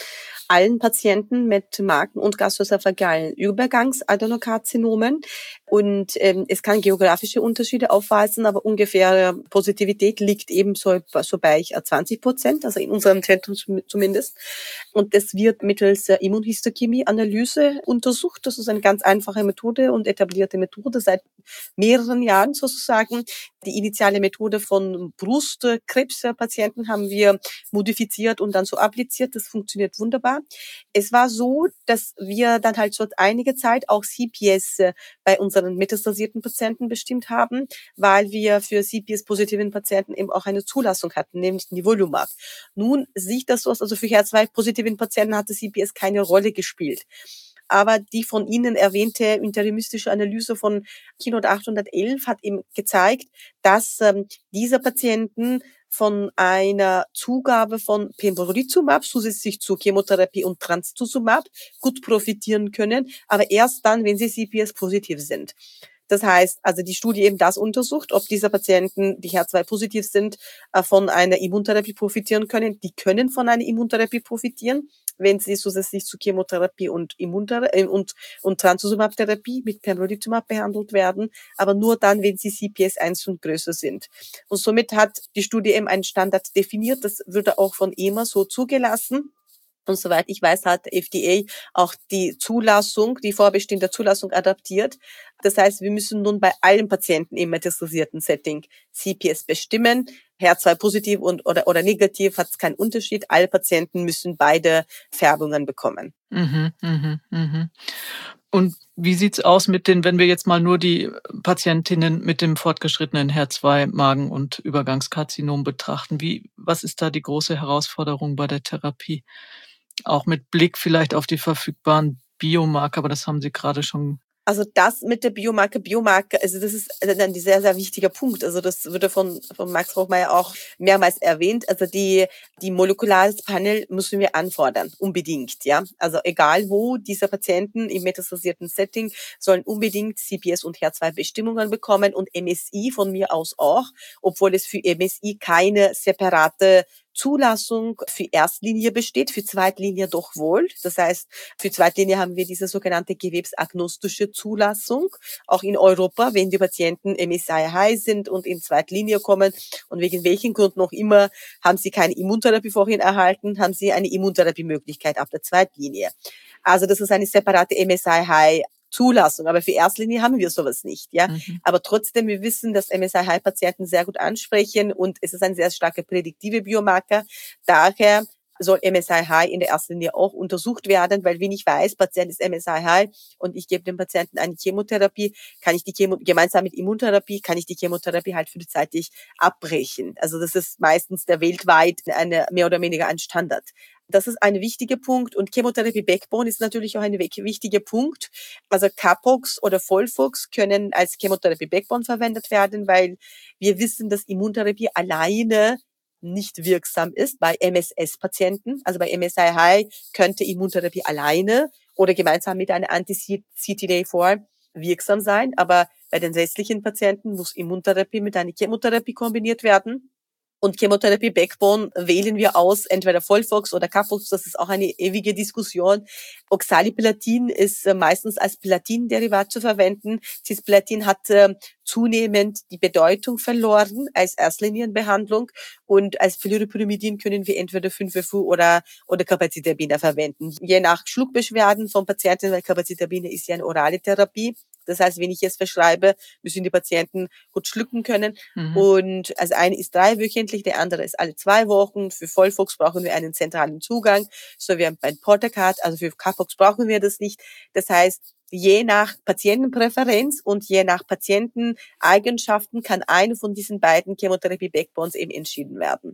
allen Patienten mit Magen- und gastroesophagalen Übergangsadenokarzinomen. Und es kann geografische Unterschiede aufweisen, aber ungefähr Positivität liegt eben so bei 20%, also in unserem Zentrum zumindest. Und das wird mittels Immunhistochemie-Analyse untersucht. Das ist eine ganz einfache Methode und etablierte Methode seit mehreren Jahren sozusagen. Die initiale Methode von Brustkrebspatienten haben wir modifiziert und dann so appliziert. Das funktioniert wunderbar. Es war so, dass wir dann halt schon einige Zeit auch CPS bei unseren metastasierten Patienten bestimmt haben, weil wir für CPS-positiven Patienten eben auch eine Zulassung hatten, nämlich Nivolumab. Nun sieht das so aus, also für HER2-positiven Patienten hatte CPS keine Rolle gespielt. Aber die von Ihnen erwähnte interimistische Analyse von Keynote 811 hat eben gezeigt, dass diese Patienten von einer Zugabe von Pembrolizumab zusätzlich zu Chemotherapie und Trastuzumab gut profitieren können, aber erst dann, wenn sie CPS-positiv sind. Das heißt, also die Studie eben das untersucht, ob diese Patienten, die HER2-positiv sind, von einer Immuntherapie profitieren können. Die können von einer Immuntherapie profitieren, wenn sie zusätzlich zu Chemotherapie und Trastuzumab-Therapie mit Pembrolizumab behandelt werden, aber nur dann, wenn sie CPS 1 und größer sind. Und somit hat die Studie eben einen Standard definiert. Das würde auch von EMA so zugelassen. Und soweit ich weiß, hat FDA auch die Zulassung, die vorbestehende Zulassung adaptiert. Das heißt, wir müssen nun bei allen Patienten im metastasierten Setting CPS bestimmen. HER2 positiv oder negativ hat es keinen Unterschied. Alle Patienten müssen beide Färbungen bekommen. Und wie sieht's aus mit wenn wir jetzt mal nur die Patientinnen mit dem fortgeschrittenen HER2-Magen- und Übergangskarzinom betrachten? Was ist da die große Herausforderung bei der Therapie? Auch mit Blick vielleicht auf die verfügbaren Biomarker, aber das haben Sie gerade schon. Also das mit der Biomarke, also das ist ein sehr, sehr wichtiger Punkt. Also das wurde von Max Hochmeier auch mehrmals erwähnt. Also die molekulares Panel müssen wir anfordern, unbedingt, ja. Also egal wo, diese Patienten im metastasierten Setting sollen unbedingt CPS und HER2-Bestimmungen bekommen und MSI von mir aus auch, obwohl es für MSI keine separate Zulassung für Erstlinie besteht, für Zweitlinie doch wohl. Das heißt, für Zweitlinie haben wir diese sogenannte gewebsagnostische Zulassung, auch in Europa, wenn die Patienten MSI-high sind und in Zweitlinie kommen und wegen welchen Gründen auch immer haben sie keine Immuntherapie vorhin erhalten, haben sie eine Immuntherapiemöglichkeit auf der Zweitlinie. Also das ist eine separate MSI-high Zulassung, aber für Erstlinie haben wir sowas nicht, ja. Aber trotzdem, wir wissen, dass MSI-High-Patienten sehr gut ansprechen und es ist ein sehr starker prädiktive Biomarker. Daher soll MSI-High in der Erstlinie auch untersucht werden, weil wenn ich weiß, Patient ist MSI-High und ich gebe dem Patienten eine Chemotherapie, kann ich gemeinsam mit Immuntherapie, kann ich die Chemotherapie halt frühzeitig abbrechen. Also das ist meistens der weltweit mehr oder weniger ein Standard. Das ist ein wichtiger Punkt und Chemotherapie-Backbone ist natürlich auch ein wichtiger Punkt. Also Capox oder Folfox können als Chemotherapie-Backbone verwendet werden, weil wir wissen, dass Immuntherapie alleine nicht wirksam ist bei MSS-Patienten. Also bei MSI-High könnte Immuntherapie alleine oder gemeinsam mit einer Anti-CTLA-4 wirksam sein, aber bei den restlichen Patienten muss Immuntherapie mit einer Chemotherapie kombiniert werden. Und Chemotherapie-Backbone wählen wir aus, entweder Folfox oder Capox, das ist auch eine ewige Diskussion. Oxaliplatin ist meistens als Platinderivat zu verwenden. Cisplatin hat zunehmend die Bedeutung verloren als Erstlinienbehandlung und als Fluoropyrimidin können wir entweder 5FU oder Capecitabine verwenden. Je nach Schluckbeschwerden von Patienten, weil Capecitabine ist ja eine orale Therapie. Das heißt, wenn ich es verschreibe, müssen die Patienten gut schlucken können. Und also eine ist 3-wöchentlich, der andere ist alle 2 Wochen. Für Folfox brauchen wir einen zentralen Zugang, so wie bei Portacard. Also für Capox brauchen wir das nicht. Das heißt, je nach Patientenpräferenz und je nach Patienteneigenschaften kann eine von diesen beiden Chemotherapie-Backbones eben entschieden werden.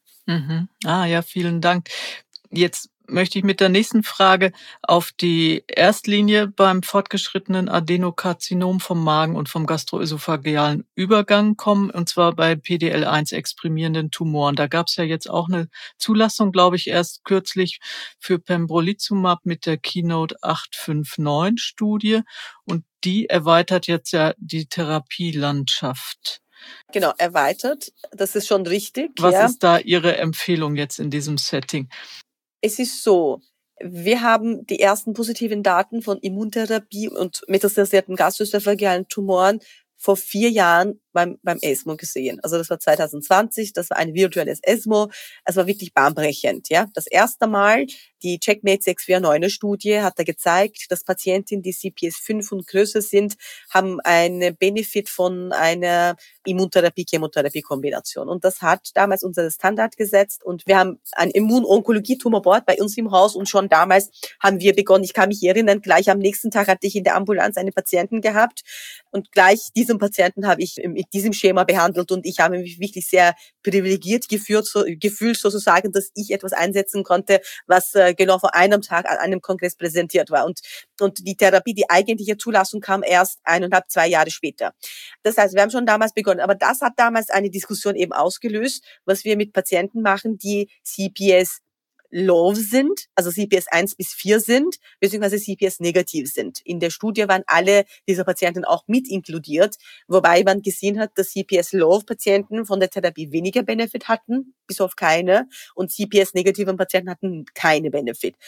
Ja, vielen Dank. Jetzt möchte ich mit der nächsten Frage auf die Erstlinie beim fortgeschrittenen Adenokarzinom vom Magen und vom gastroösophagealen Übergang kommen, und zwar bei PDL1 exprimierenden Tumoren. Da gab es ja jetzt auch eine Zulassung, glaube ich, erst kürzlich für Pembrolizumab mit der Keynote 859 Studie und die erweitert jetzt ja die Therapielandschaft. Genau, erweitert. Das ist schon richtig. Was ist da Ihre Empfehlung jetzt in diesem Setting? Es ist so, Wir haben die ersten positiven Daten von Immuntherapie und metastasierten gastroesophagealen Tumoren vor 4 Jahren beim ESMO gesehen. Also das war 2020, das war ein virtuelles ESMO. Es war wirklich bahnbrechend, ja. Das erste Mal, die Checkmate 649 Studie hat da gezeigt, dass Patienten, die CPS 5 und größer sind, haben einen Benefit von einer Immuntherapie-Chemotherapie-Kombination. Und das hat damals unser Standard gesetzt. Und wir haben ein Immunonkologie-Tumorboard bei uns im Haus und schon damals haben wir begonnen. Ich kann mich erinnern, gleich am nächsten Tag hatte ich in der Ambulanz einen Patienten gehabt und gleich diesen Patienten habe ich mit diesem Schema behandelt und ich habe mich wirklich sehr privilegiert gefühlt sozusagen, dass ich etwas einsetzen konnte, was genau vor einem Tag an einem Kongress präsentiert war. Und die Therapie, die eigentliche Zulassung kam erst 1,5, 2 Jahre später. Das heißt, wir haben schon damals begonnen. Aber das hat damals eine Diskussion eben ausgelöst, was wir mit Patienten machen, die CPS Low sind, also CPS 1 bis 4 sind, beziehungsweise CPS negativ sind. In der Studie waren alle dieser Patienten auch mit inkludiert, wobei man gesehen hat, dass CPS Low Patienten von der Therapie weniger Benefit hatten, bis auf keine, und CPS negativen Patienten hatten keine Benefit.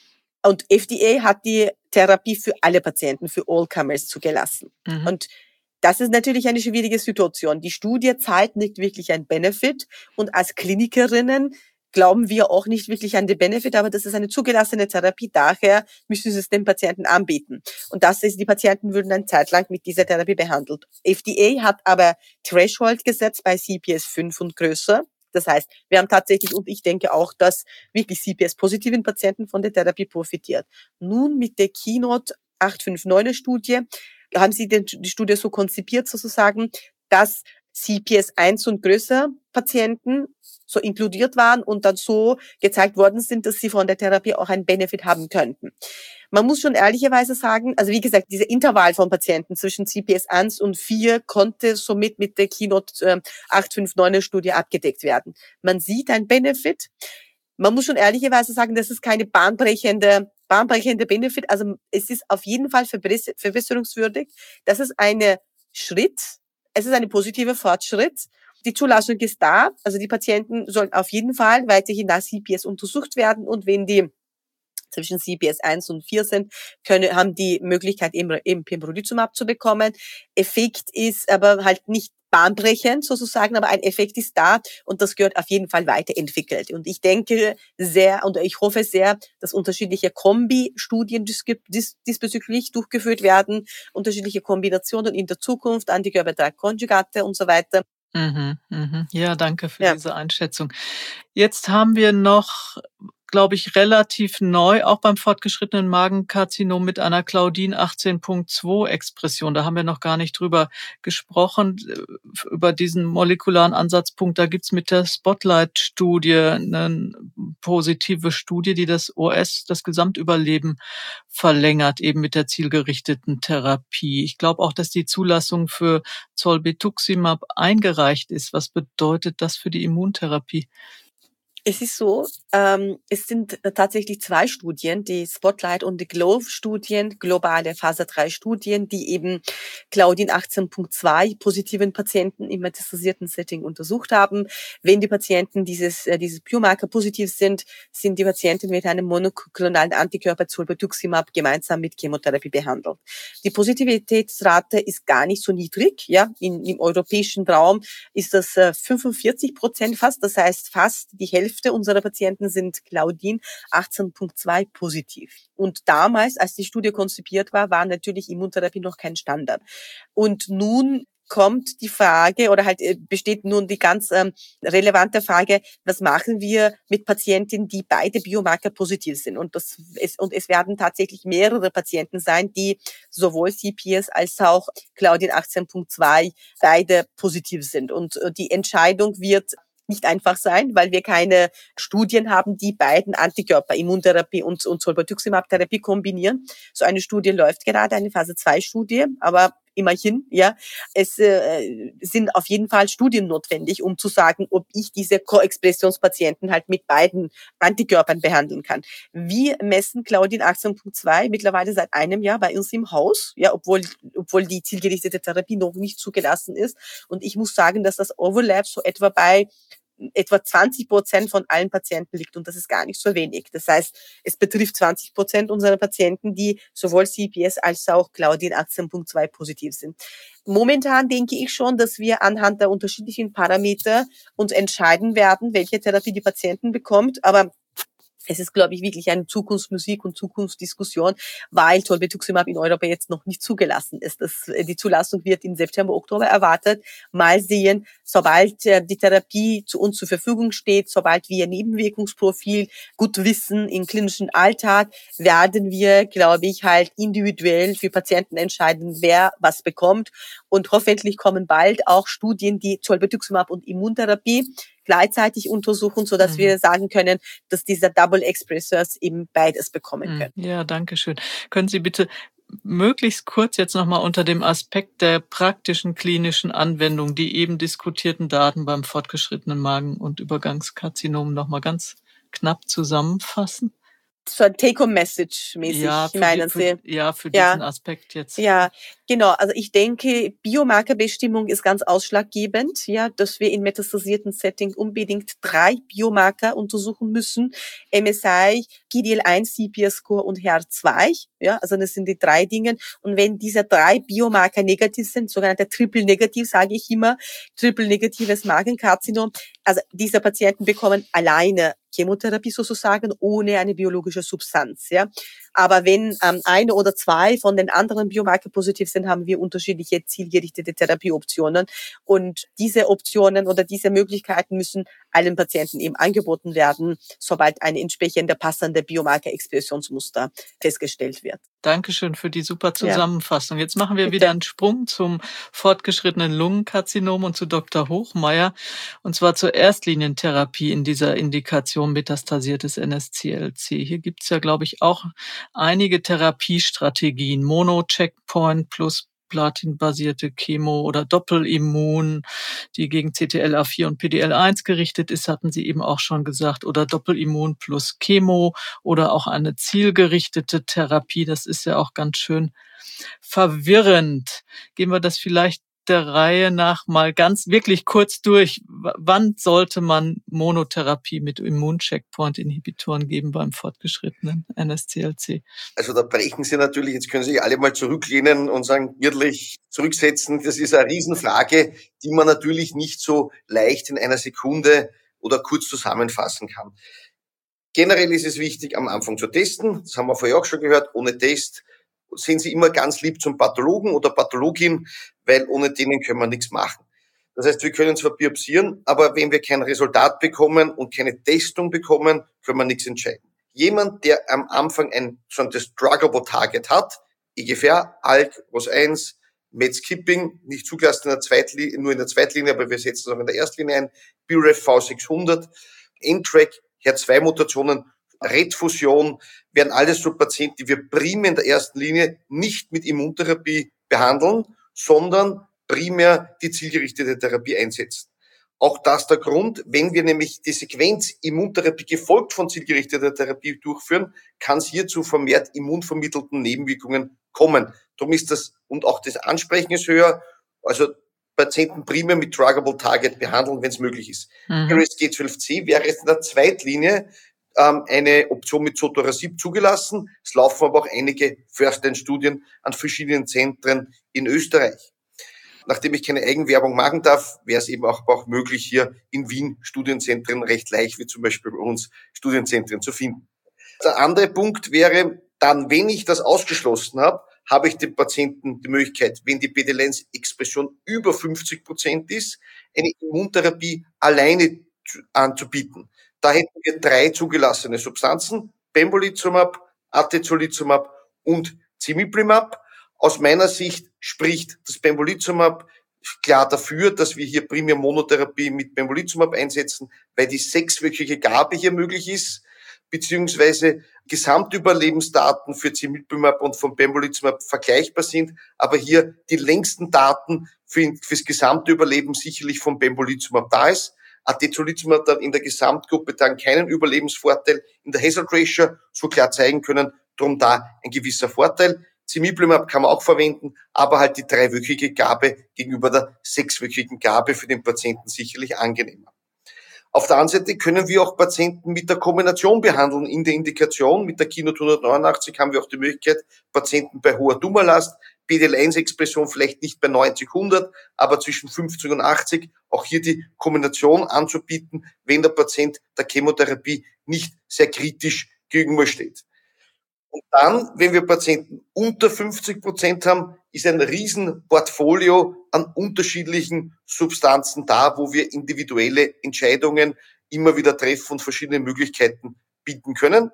Und FDA hat die Therapie für alle Patienten, für All-Comers zugelassen. Und das ist natürlich eine schwierige Situation. Die Studie zeigt nicht wirklich einen Benefit und als Klinikerinnen glauben wir auch nicht wirklich an den Benefit, aber das ist eine zugelassene Therapie, daher müssen sie es den Patienten anbieten. Und das ist, die Patienten würden eine Zeit lang mit dieser Therapie behandelt. FDA hat aber Threshold gesetzt bei CPS 5 und größer. Das heißt, wir haben tatsächlich, und ich denke auch, dass wirklich CPS-positiven Patienten von der Therapie profitiert. Nun mit der Keynote 859 Studie haben sie die Studie so konzipiert sozusagen, dass CPS 1 und größer Patienten so inkludiert waren und dann so gezeigt worden sind, dass sie von der Therapie auch einen Benefit haben könnten. Man muss schon ehrlicherweise sagen, also wie gesagt, dieser Intervall von Patienten zwischen CPS 1 und 4 konnte somit mit der Keynote 859 Studie abgedeckt werden. Man sieht einen Benefit. Man muss schon ehrlicherweise sagen, das ist keine bahnbrechende Benefit. Also es ist auf jeden Fall verbesserungswürdig. Das ist ein Schritt. Es ist ein positiver Fortschritt. Die Zulassung ist da. Also die Patienten sollen auf jeden Fall weiterhin nach CPS untersucht werden. Und wenn die zwischen CPS 1 und 4 sind, haben die Möglichkeit, eben Pembrolizumab zu bekommen. Effekt ist aber halt nicht bahnbrechend sozusagen, aber ein Effekt ist da und das gehört auf jeden Fall weiterentwickelt. Und ich denke sehr und ich hoffe sehr, dass unterschiedliche Kombi-Studien diesbezüglich durchgeführt werden, unterschiedliche Kombinationen in der Zukunft, Antikörperkonjugate und so weiter. Ja, danke für diese Einschätzung. Jetzt haben wir noch, glaube ich, relativ neu, auch beim fortgeschrittenen Magenkarzinom mit einer Claudin 18.2 Expression. Da haben wir noch gar nicht drüber gesprochen, über diesen molekularen Ansatzpunkt. Da gibt's mit der Spotlight-Studie eine positive Studie, die das OS, das Gesamtüberleben verlängert, eben mit der zielgerichteten Therapie. Ich glaube auch, dass die Zulassung für Zolbetuximab eingereicht ist. Was bedeutet das für die Immuntherapie? Es ist so, es sind tatsächlich 2 Studien, die Spotlight und die GLOW-Studien, globale Phase 3 Studien, die eben Claudin 18.2 positiven Patienten im metastasierten Setting untersucht haben. Wenn die Patienten dieses Biomarker positiv sind, sind die Patienten mit einem monoklonalen Antikörper Zolbetuximab gemeinsam mit Chemotherapie behandelt. Die Positivitätsrate ist gar nicht so niedrig, ja. Im europäischen Raum ist das 45% fast, das heißt fast die Hälfte unserer Patienten sind Claudin 18.2 positiv. Und damals, als die Studie konzipiert war natürlich Immuntherapie noch kein Standard. Und nun kommt die Frage oder halt besteht nun die ganz relevante Frage, was machen wir mit Patienten, die beide Biomarker positiv sind? Und es werden tatsächlich mehrere Patienten sein, die sowohl CPS als auch Claudin 18.2 beide positiv sind. Und die Entscheidung wird nicht einfach sein, weil wir keine Studien haben, die beiden Antikörper, Immuntherapie und Zolbetuximab-Therapie kombinieren. So eine Studie läuft gerade, eine Phase-2-Studie, aber immerhin, ja, es sind auf jeden Fall Studien notwendig, um zu sagen, ob ich diese Koexpressionspatienten halt mit beiden Antikörpern behandeln kann. Wir messen Claudin 18.2 mittlerweile seit einem Jahr bei uns im Haus, ja, obwohl die zielgerichtete Therapie noch nicht zugelassen ist. Und ich muss sagen, dass das Overlap so etwa bei etwa 20% von allen Patienten liegt und das ist gar nicht so wenig. Das heißt, es betrifft 20% unserer Patienten, die sowohl CPS als auch Claudin 18.2 positiv sind. Momentan denke ich schon, dass wir anhand der unterschiedlichen Parameter uns entscheiden werden, welche Therapie die Patienten bekommt, aber es ist, glaube ich, wirklich eine Zukunftsmusik und Zukunftsdiskussion, weil Tolbetuximab in Europa jetzt noch nicht zugelassen ist. Die Zulassung wird im September, Oktober erwartet. Mal sehen, sobald die Therapie zu uns zur Verfügung steht, sobald wir Nebenwirkungsprofil gut wissen im klinischen Alltag, werden wir, glaube ich, halt individuell für Patienten entscheiden, wer was bekommt. Und hoffentlich kommen bald auch Studien, die Tolbetuximab und Immuntherapie gleichzeitig untersuchen, so dass wir sagen können, dass diese Double Expressors eben beides bekommen können. Ja, danke schön. Können Sie bitte möglichst kurz jetzt nochmal unter dem Aspekt der praktischen klinischen Anwendung die eben diskutierten Daten beim fortgeschrittenen Magen- und Übergangskarzinom nochmal ganz knapp zusammenfassen? So ein Take-home-Message-mäßig, ja, meinen Sie? Für diesen Aspekt jetzt. Ja, genau. Also ich denke, Biomarkerbestimmung ist ganz ausschlaggebend, ja, dass wir in metastasierten Setting unbedingt 3 Biomarker untersuchen müssen. MSI, PD-L1, CPS-Score und HER2, ja, also das sind die 3 Dinge. Und wenn diese 3 Biomarker negativ sind, sogenannte Triple-Negativ, sage ich immer, Triple-negatives Magenkarzinom, also diese Patienten bekommen alleine Chemotherapie sozusagen ohne eine biologische Substanz, ja. Aber wenn eine oder 2 von den anderen Biomarker positiv sind, haben wir unterschiedliche zielgerichtete Therapieoptionen. Und diese Optionen oder diese Möglichkeiten müssen allen Patienten eben angeboten werden, sobald ein entsprechender passender Biomarker-Expressionsmuster festgestellt wird. Dankeschön für die super Zusammenfassung. Jetzt machen wir Bitte. wieder einen Sprung zum fortgeschrittenen Lungenkarzinom und zu Dr. Hochmeier, und zwar zur Erstlinientherapie in dieser Indikation metastasiertes NSCLC. Hier gibt es ja, glaube ich, auch einige Therapiestrategien, Mono-Checkpoint plus platinbasierte Chemo oder Doppelimmun, die gegen CTLA4 und PDL1 gerichtet ist, hatten Sie eben auch schon gesagt, oder Doppelimmun plus Chemo oder auch eine zielgerichtete Therapie. Das ist ja auch ganz schön verwirrend. Gehen wir das vielleicht der Reihe nach mal ganz wirklich kurz durch. Wann sollte man Monotherapie mit Immun-Checkpoint-Inhibitoren geben beim fortgeschrittenen NSCLC? Also da brechen Sie natürlich, jetzt können Sie sich alle mal zurücklehnen und sagen, wirklich zurücksetzen. Das ist eine Riesenfrage, die man natürlich nicht so leicht in einer Sekunde oder kurz zusammenfassen kann. Generell ist es wichtig, am Anfang zu testen. Das haben wir vorher auch schon gehört. Ohne Test sind Sie immer ganz lieb zum Pathologen oder Pathologin, weil ohne denen können wir nichts machen. Das heißt, wir können zwar biopsieren, aber wenn wir kein Resultat bekommen und keine Testung bekommen, können wir nichts entscheiden. Jemand, der am Anfang ein sogenanntes Druggable Target hat, EGFR, ALK, ROS1, Met-Skipping, nicht zugelassen in der Zweitlinie, nur in der Zweitlinie, aber wir setzen es auch in der Erstlinie ein, BRAF V600, NTRK, HER2-Mutationen, RET-Fusion, werden alles so Patienten, die wir primär in der ersten Linie nicht mit Immuntherapie behandeln, sondern primär die zielgerichtete Therapie einsetzen. Auch das der Grund, wenn wir nämlich die Sequenz Immuntherapie gefolgt von zielgerichteter Therapie durchführen, kann es hier zu vermehrt immunvermittelten Nebenwirkungen kommen. Darum ist das, und auch das Ansprechen ist höher, also Patienten primär mit Druggable Target behandeln, wenn es möglich ist. G12C wäre jetzt in der Zweitlinie eine Option mit Sotorasib zugelassen. Es laufen aber auch einige First-Line-Studien an verschiedenen Zentren in Österreich. Nachdem ich keine Eigenwerbung machen darf, wäre es eben auch möglich, hier in Wien Studienzentren recht leicht, wie zum Beispiel bei uns, Studienzentren zu finden. Der andere Punkt wäre dann, wenn ich das ausgeschlossen habe, habe ich dem Patienten die Möglichkeit, wenn die PD-L1-Expression über 50% ist, eine Immuntherapie alleine anzubieten. Da hätten wir 3 zugelassene Substanzen, Pembrolizumab, Atezolizumab und Cemiplimab. Aus meiner Sicht spricht das Pembrolizumab klar dafür, dass wir hier primär Monotherapie mit Pembrolizumab einsetzen, weil die 6-wöchige Gabe hier möglich ist, beziehungsweise Gesamtüberlebensdaten für Cemiplimab und von Pembrolizumab vergleichbar sind, aber hier die längsten Daten fürs gesamte Überleben sicherlich von Pembrolizumab da ist. Atezolizumab dann in der Gesamtgruppe dann keinen Überlebensvorteil in der Hazard Ratio so klar zeigen können, darum da ein gewisser Vorteil. Cemiplimab kann man auch verwenden, aber halt die 3-wöchige Gabe gegenüber der 6-wöchigen Gabe für den Patienten sicherlich angenehmer. Auf der anderen Seite können wir auch Patienten mit der Kombination behandeln in der Indikation. Mit der Keynote 189 haben wir auch die Möglichkeit, Patienten bei hoher Tumorlast, PD-L1-Expression vielleicht nicht bei 90, 100, aber zwischen 50 und 80, auch hier die Kombination anzubieten, wenn der Patient der Chemotherapie nicht sehr kritisch gegenübersteht. Und dann, wenn wir Patienten unter 50% haben, ist ein Riesenportfolio an unterschiedlichen Substanzen da, wo wir individuelle Entscheidungen immer wieder treffen und verschiedene Möglichkeiten bieten können.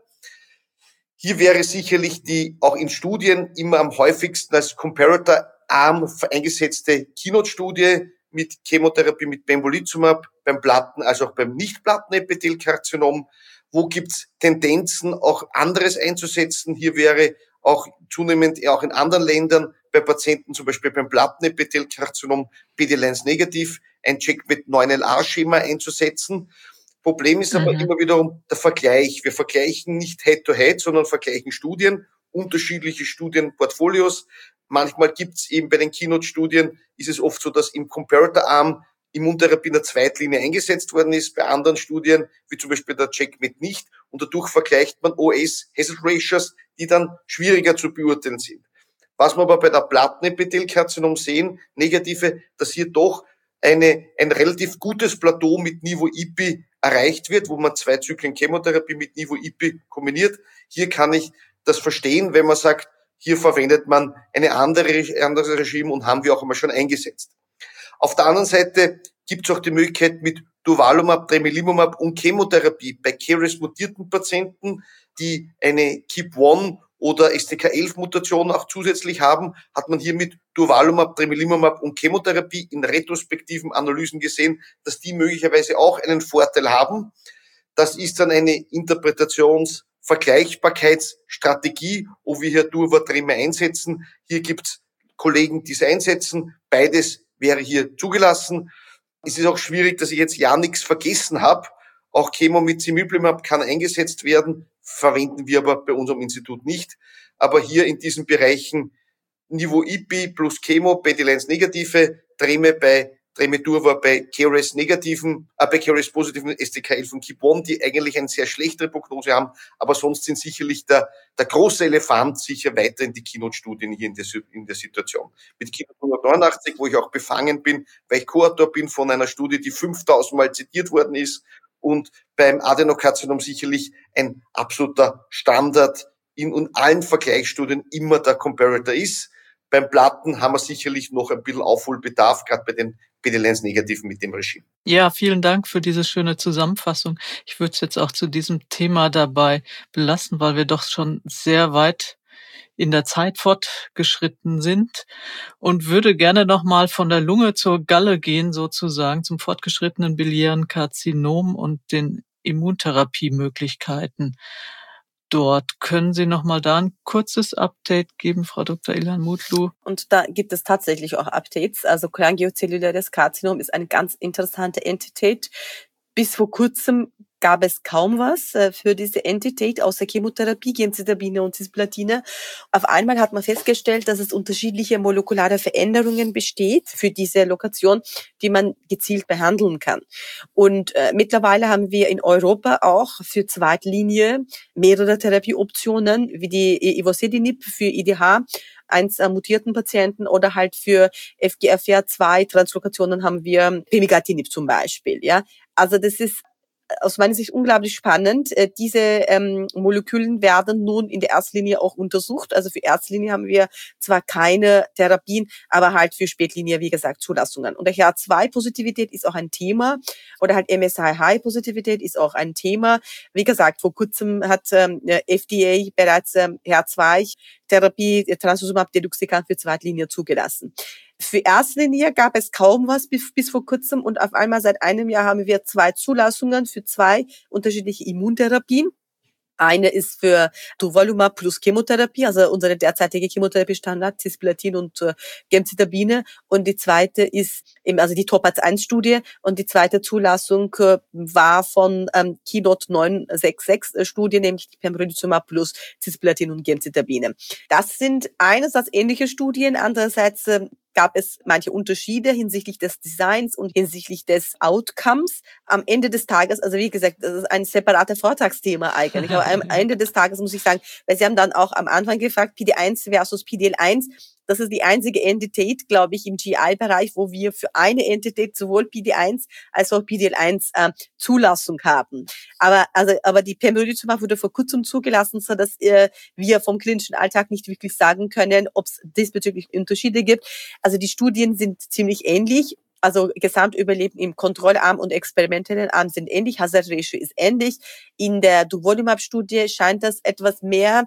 Hier wäre sicherlich die auch in Studien immer am häufigsten als Comparator-Arm eingesetzte Keynote-Studie mit Chemotherapie mit Pembrolizumab beim Platten- als auch beim Nicht-Plattenepithelkarzinom. Wo gibt's Tendenzen, auch anderes einzusetzen? Hier wäre auch zunehmend auch in anderen Ländern bei Patienten, zum Beispiel beim Plattenepithelkarzinom PD-L1 negativ, ein Checkmate 9LA-Schema einzusetzen. Problem ist aber immer wiederum der Vergleich. Wir vergleichen nicht Head-to-Head, sondern vergleichen Studien, unterschiedliche Studienportfolios. Manchmal gibt's eben bei den Keynote-Studien, ist es oft so, dass im Comparator-Arm Immuntherapie in der Zweitlinie eingesetzt worden ist, bei anderen Studien, wie zum Beispiel der Checkmate nicht, und dadurch vergleicht man OS-Hazard-Ratios, die dann schwieriger zu beurteilen sind. Was wir aber bei der Plattenepithelkarzinom sehen, negative, dass hier doch ein relativ gutes Plateau mit Nivo-IPI erreicht wird, wo man 2 Zyklen Chemotherapie mit Nivo-IPI kombiniert. Hier kann ich das verstehen, wenn man sagt, hier verwendet man ein anderes Regime und haben wir auch einmal schon eingesetzt. Auf der anderen Seite gibt es auch die Möglichkeit mit Durvalumab, Tremelimumab und Chemotherapie bei KRAS-mutierten Patienten, die eine KEAP1 oder STK11-Mutation auch zusätzlich haben, hat man hier mit Durvalumab, Tremelimumab und Chemotherapie in retrospektiven Analysen gesehen, dass die möglicherweise auch einen Vorteil haben. Das ist dann eine Interpretationsvergleichbarkeitsstrategie, wo wir hier Durva-Treme einsetzen. Hier gibt's Kollegen, die es einsetzen. Beides wäre hier zugelassen. Es ist auch schwierig, dass ich jetzt ja nichts vergessen habe. Auch Chemo mit Cemiplimab kann eingesetzt werden, verwenden wir aber bei unserem Institut nicht. Aber hier in diesen Bereichen Nivo-IPI plus Chemo, PD-L1 negative, Treme bei Tremedurva bei KRAS-negativen, bei KRAS-positiven STK11 und KEAP1, die eigentlich eine sehr schlechtere Prognose haben, aber sonst sind sicherlich der große Elefant sicher weiter in die Keynote-Studien hier in der Situation. Mit Keynote 189, wo ich auch befangen bin, weil ich Co-Autor bin von einer Studie, die 5000 Mal zitiert worden ist, und beim Adenokarzinom sicherlich ein absoluter Standard in allen Vergleichsstudien immer der Comparator ist. Beim Platten haben wir sicherlich noch ein bisschen Aufholbedarf, gerade bei den PD-L1-Negativen mit dem Regime. Ja, vielen Dank für diese schöne Zusammenfassung. Ich würde es jetzt auch zu diesem Thema dabei belassen, weil wir doch schon sehr weit in der Zeit fortgeschritten sind und würde gerne nochmal von der Lunge zur Galle gehen, sozusagen, zum fortgeschrittenen biliären Karzinom und den Immuntherapiemöglichkeiten. Dort können Sie nochmal da ein kurzes Update geben, Frau Dr. Ilhan Mutlu? Und da gibt es tatsächlich auch Updates. Also cholangiozelluläres Karzinom ist eine ganz interessante Entität. Bis vor kurzem gab es kaum was für diese Entität außer Chemotherapie, Gemcitabine und Cisplatine. Auf einmal hat man festgestellt, dass es unterschiedliche molekulare Veränderungen besteht für diese Lokation, die man gezielt behandeln kann. Und mittlerweile haben wir in Europa auch für Zweitlinie mehrere Therapieoptionen, wie die Ivosidenib für IDH, 1 mutierten Patienten, oder halt für FGFR2 Translokationen haben wir Pemigatinib zum Beispiel. Ja, also das ist aus meiner Sicht unglaublich spannend. Diese Molekülen werden nun in der Erstlinie auch untersucht. Also für Erstlinie haben wir zwar keine Therapien, aber halt für Spätlinie, wie gesagt, Zulassungen. Und der HER2-Positivität ist auch ein Thema, oder halt MSI-High-Positivität ist auch ein Thema. Wie gesagt, vor kurzem hat FDA bereits HER2-Therapie, Trastuzumab deruxtecan für Zweitlinie zugelassen. Für Erstlinie gab es kaum was bis vor kurzem, und auf einmal seit einem Jahr haben wir 2 Zulassungen für 2 unterschiedliche Immuntherapien. Eine ist für Durvalumab plus Chemotherapie, also unsere derzeitige Chemotherapiestandard, Cisplatin und Gemcitabine. Und die zweite ist eben, also die TOPAZ-1-Studie. Und die zweite Zulassung war von Keynote 966-Studie, nämlich die Pembrolizumab plus Cisplatin und Gemcitabine. Das sind einerseits ähnliche Studien, andererseits gab es manche Unterschiede hinsichtlich des Designs und hinsichtlich des Outcomes. Am Ende des Tages, also wie gesagt, das ist ein separates Vortragsthema eigentlich, aber am Ende des Tages muss ich sagen, weil Sie haben dann auch am Anfang gefragt, PD1 versus PDL1, das ist die einzige Entität, glaube ich, im GI-Bereich, wo wir für eine Entität sowohl PD1 als auch PDL1 Zulassung haben. Aber die Pembrolizumab wurde vor kurzem zugelassen, so dass wir vom klinischen Alltag nicht wirklich sagen können, ob es diesbezüglich Unterschiede gibt. Also die Studien sind ziemlich ähnlich. Also Gesamtüberleben im Kontrollarm und experimentellen Arm sind ähnlich, Hazard Ratio ist ähnlich. In der Durvalumab-Studie scheint das etwas mehr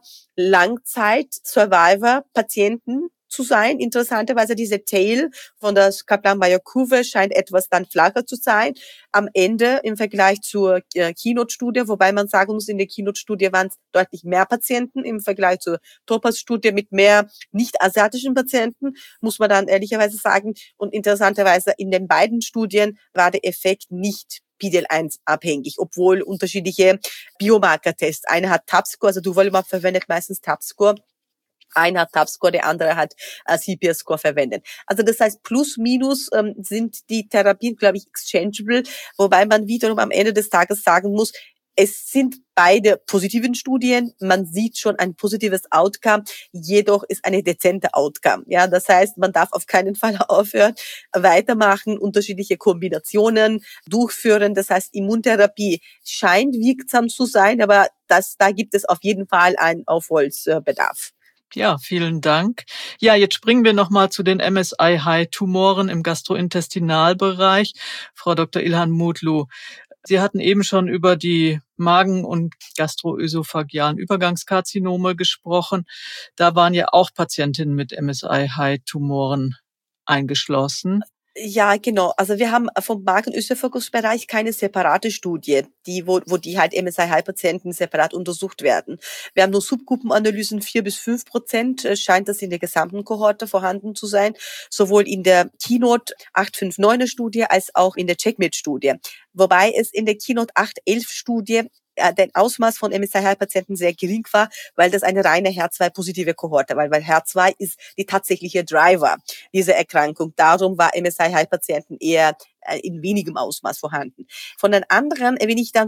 Langzeit-Survivor-Patienten zu sein. Interessanterweise diese Tail von der Kaplan-Meier-Kurve scheint etwas dann flacher zu sein. Am Ende im Vergleich zur Keynote-Studie, wobei man sagen muss, in der Keynote-Studie waren es deutlich mehr Patienten im Vergleich zur Topaz-Studie mit mehr nicht-asiatischen Patienten, muss man dann ehrlicherweise sagen. Und interessanterweise in den beiden Studien war der Effekt nicht PDL1 abhängig, obwohl unterschiedliche Biomarker-Tests. Einer hat TAP-Score, also Durvalumab verwendet meistens TAP-Score. Einer hat TAP-Score, der andere hat CPS-Score verwendet. Also das heißt, plus minus sind die Therapien, glaube ich, exchangeable, wobei man wiederum am Ende des Tages sagen muss, es sind beide positiven Studien. Man sieht schon ein positives Outcome. Jedoch ist eine dezente Outcome. Ja, das heißt, man darf auf keinen Fall aufhören, weitermachen, unterschiedliche Kombinationen durchführen. Das heißt, Immuntherapie scheint wirksam zu sein, aber da gibt es auf jeden Fall einen Aufholbedarf. Ja, vielen Dank. Ja, jetzt springen wir nochmal zu den MSI-High-Tumoren im Gastrointestinalbereich. Frau Dr. Ilhan Mutlu, Sie hatten eben schon über die Magen- und gastroösophagealen Übergangskarzinome gesprochen. Da waren ja auch Patientinnen mit MSI-High-Tumoren eingeschlossen. Ja, genau. Also wir haben vom Magen-Ösophagus-Bereich keine separate Studie, wo die halt MSI-High-Patienten separat untersucht werden. Wir haben nur Subgruppenanalysen, 4-5% scheint das in der gesamten Kohorte vorhanden zu sein, sowohl in der Keynote 859-Studie als auch in der Checkmate-Studie. Wobei es in der Keynote 811-Studie der Ausmaß von MSI-High-Patienten sehr gering war, weil das eine reine HER2-positive Kohorte war, weil HER2 ist die tatsächliche Driver dieser Erkrankung. Darum war MSI-High-Patienten eher in wenigem Ausmaß vorhanden. Von den anderen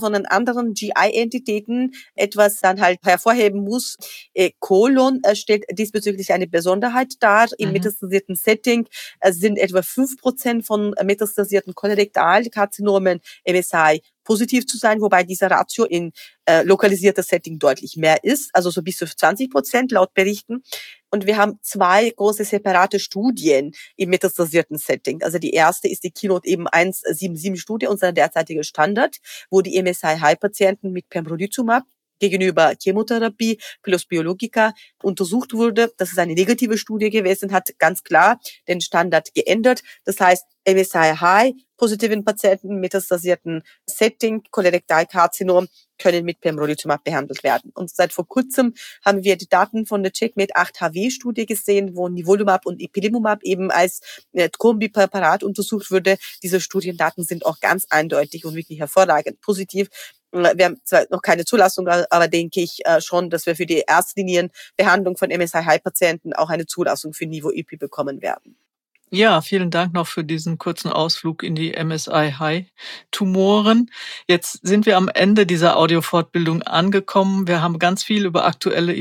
GI-Entitäten etwas dann halt hervorheben muss. Kolon stellt diesbezüglich eine Besonderheit dar. Im metastasierten Setting sind etwa 5% von metastasierten Kolorektalkarzinomen MSI positiv zu sein, wobei dieser Ratio in lokalisierter Setting deutlich mehr ist, also so bis zu 20% laut Berichten. Und wir haben 2 große separate Studien im metastasierten Setting. Also die erste ist die Keynote eben 177-Studie, unser derzeitiger Standard, wo die MSI-High-Patienten mit Pembrolizumab gegenüber Chemotherapie plus Biologika untersucht wurde. Das ist eine negative Studie gewesen, hat ganz klar den Standard geändert. Das heißt, MSI-High positiven Patienten, metastasierten Setting, Kolorektalkarzinom können mit Pembrolizumab behandelt werden. Und seit vor kurzem haben wir die Daten von der Checkmate 8HW-Studie gesehen, wo Nivolumab und Ipilimumab eben als Kombipräparat untersucht wurde. Diese Studiendaten sind auch ganz eindeutig und wirklich hervorragend positiv. Wir haben zwar noch keine Zulassung, aber denke ich schon, dass wir für die Erstlinienbehandlung von MSI-High-Patienten auch eine Zulassung für Nivo-Ipi bekommen werden. Ja, vielen Dank noch für diesen kurzen Ausflug in die MSI-High-Tumoren. Jetzt sind wir am Ende dieser Audiofortbildung angekommen. Wir haben ganz viel über aktuelle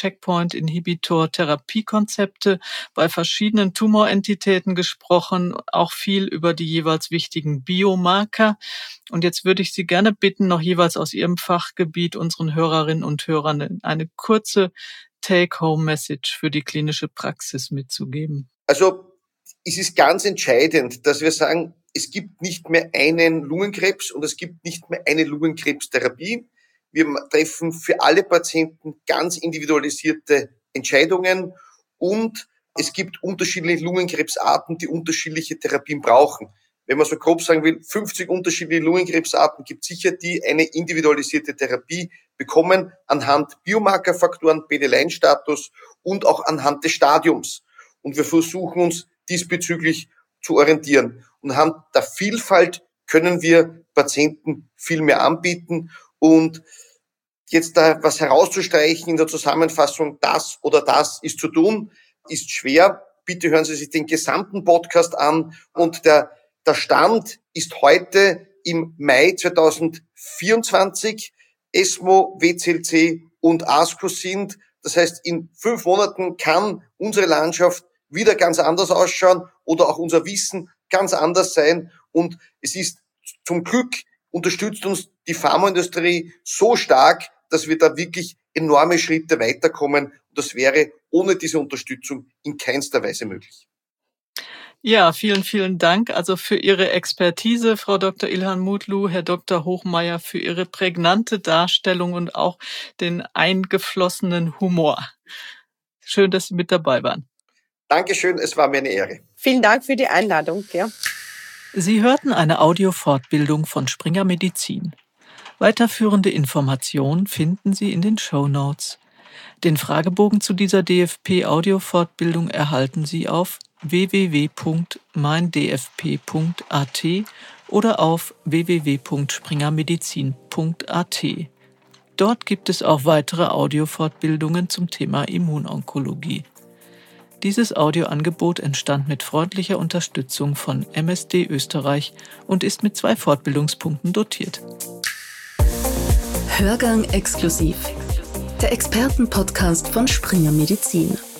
Immun-Checkpoint-Inhibitor-Therapiekonzepte bei verschiedenen Tumorentitäten gesprochen, auch viel über die jeweils wichtigen Biomarker. Und jetzt würde ich Sie gerne bitten, noch jeweils aus Ihrem Fachgebiet unseren Hörerinnen und Hörern eine kurze Take-Home-Message für die klinische Praxis mitzugeben. Also es ist ganz entscheidend, dass wir sagen, es gibt nicht mehr einen Lungenkrebs und es gibt nicht mehr eine Lungenkrebstherapie. Wir treffen für alle Patienten ganz individualisierte Entscheidungen und es gibt unterschiedliche Lungenkrebsarten, die unterschiedliche Therapien brauchen. Wenn man so grob sagen will, 50 unterschiedliche Lungenkrebsarten gibt sicher, die eine individualisierte Therapie bekommen anhand Biomarkerfaktoren, PD-Line-Status und auch anhand des Stadiums. Und wir versuchen uns diesbezüglich zu orientieren. Und anhand der Vielfalt können wir Patienten viel mehr anbieten. Und jetzt da was herauszustreichen in der Zusammenfassung, das oder das ist zu tun, ist schwer. bitte hören Sie sich den gesamten Podcast an. Und der Stand ist heute im Mai 2024. ESMO, WCLC und ASCO sind. Das heißt, in 5 Monaten kann unsere Landschaft wieder ganz anders ausschauen oder auch unser Wissen ganz anders sein. Und es ist zum Glück, unterstützt uns die Pharmaindustrie so stark, dass wir da wirklich enorme Schritte weiterkommen. Und das wäre ohne diese Unterstützung in keinster Weise möglich. Ja, vielen, vielen Dank also für Ihre Expertise, Frau Dr. Ilhan Mutlu, Herr Dr. Hochmeier, für Ihre prägnante Darstellung und auch den eingeflossenen Humor. Schön, dass Sie mit dabei waren. Dankeschön, es war mir eine Ehre. Vielen Dank für die Einladung. Ja. Sie hörten eine Audiofortbildung von Springer Medizin. Weiterführende Informationen finden Sie in den Shownotes. Den Fragebogen zu dieser DFP-Audiofortbildung erhalten Sie auf www.meindfp.at oder auf www.springermedizin.at. Dort gibt es auch weitere Audiofortbildungen zum Thema Immunonkologie. Dieses Audioangebot entstand mit freundlicher Unterstützung von MSD Österreich und ist mit 2 Fortbildungspunkten dotiert. Hörgang exklusiv. Der Expertenpodcast von Springer Medizin.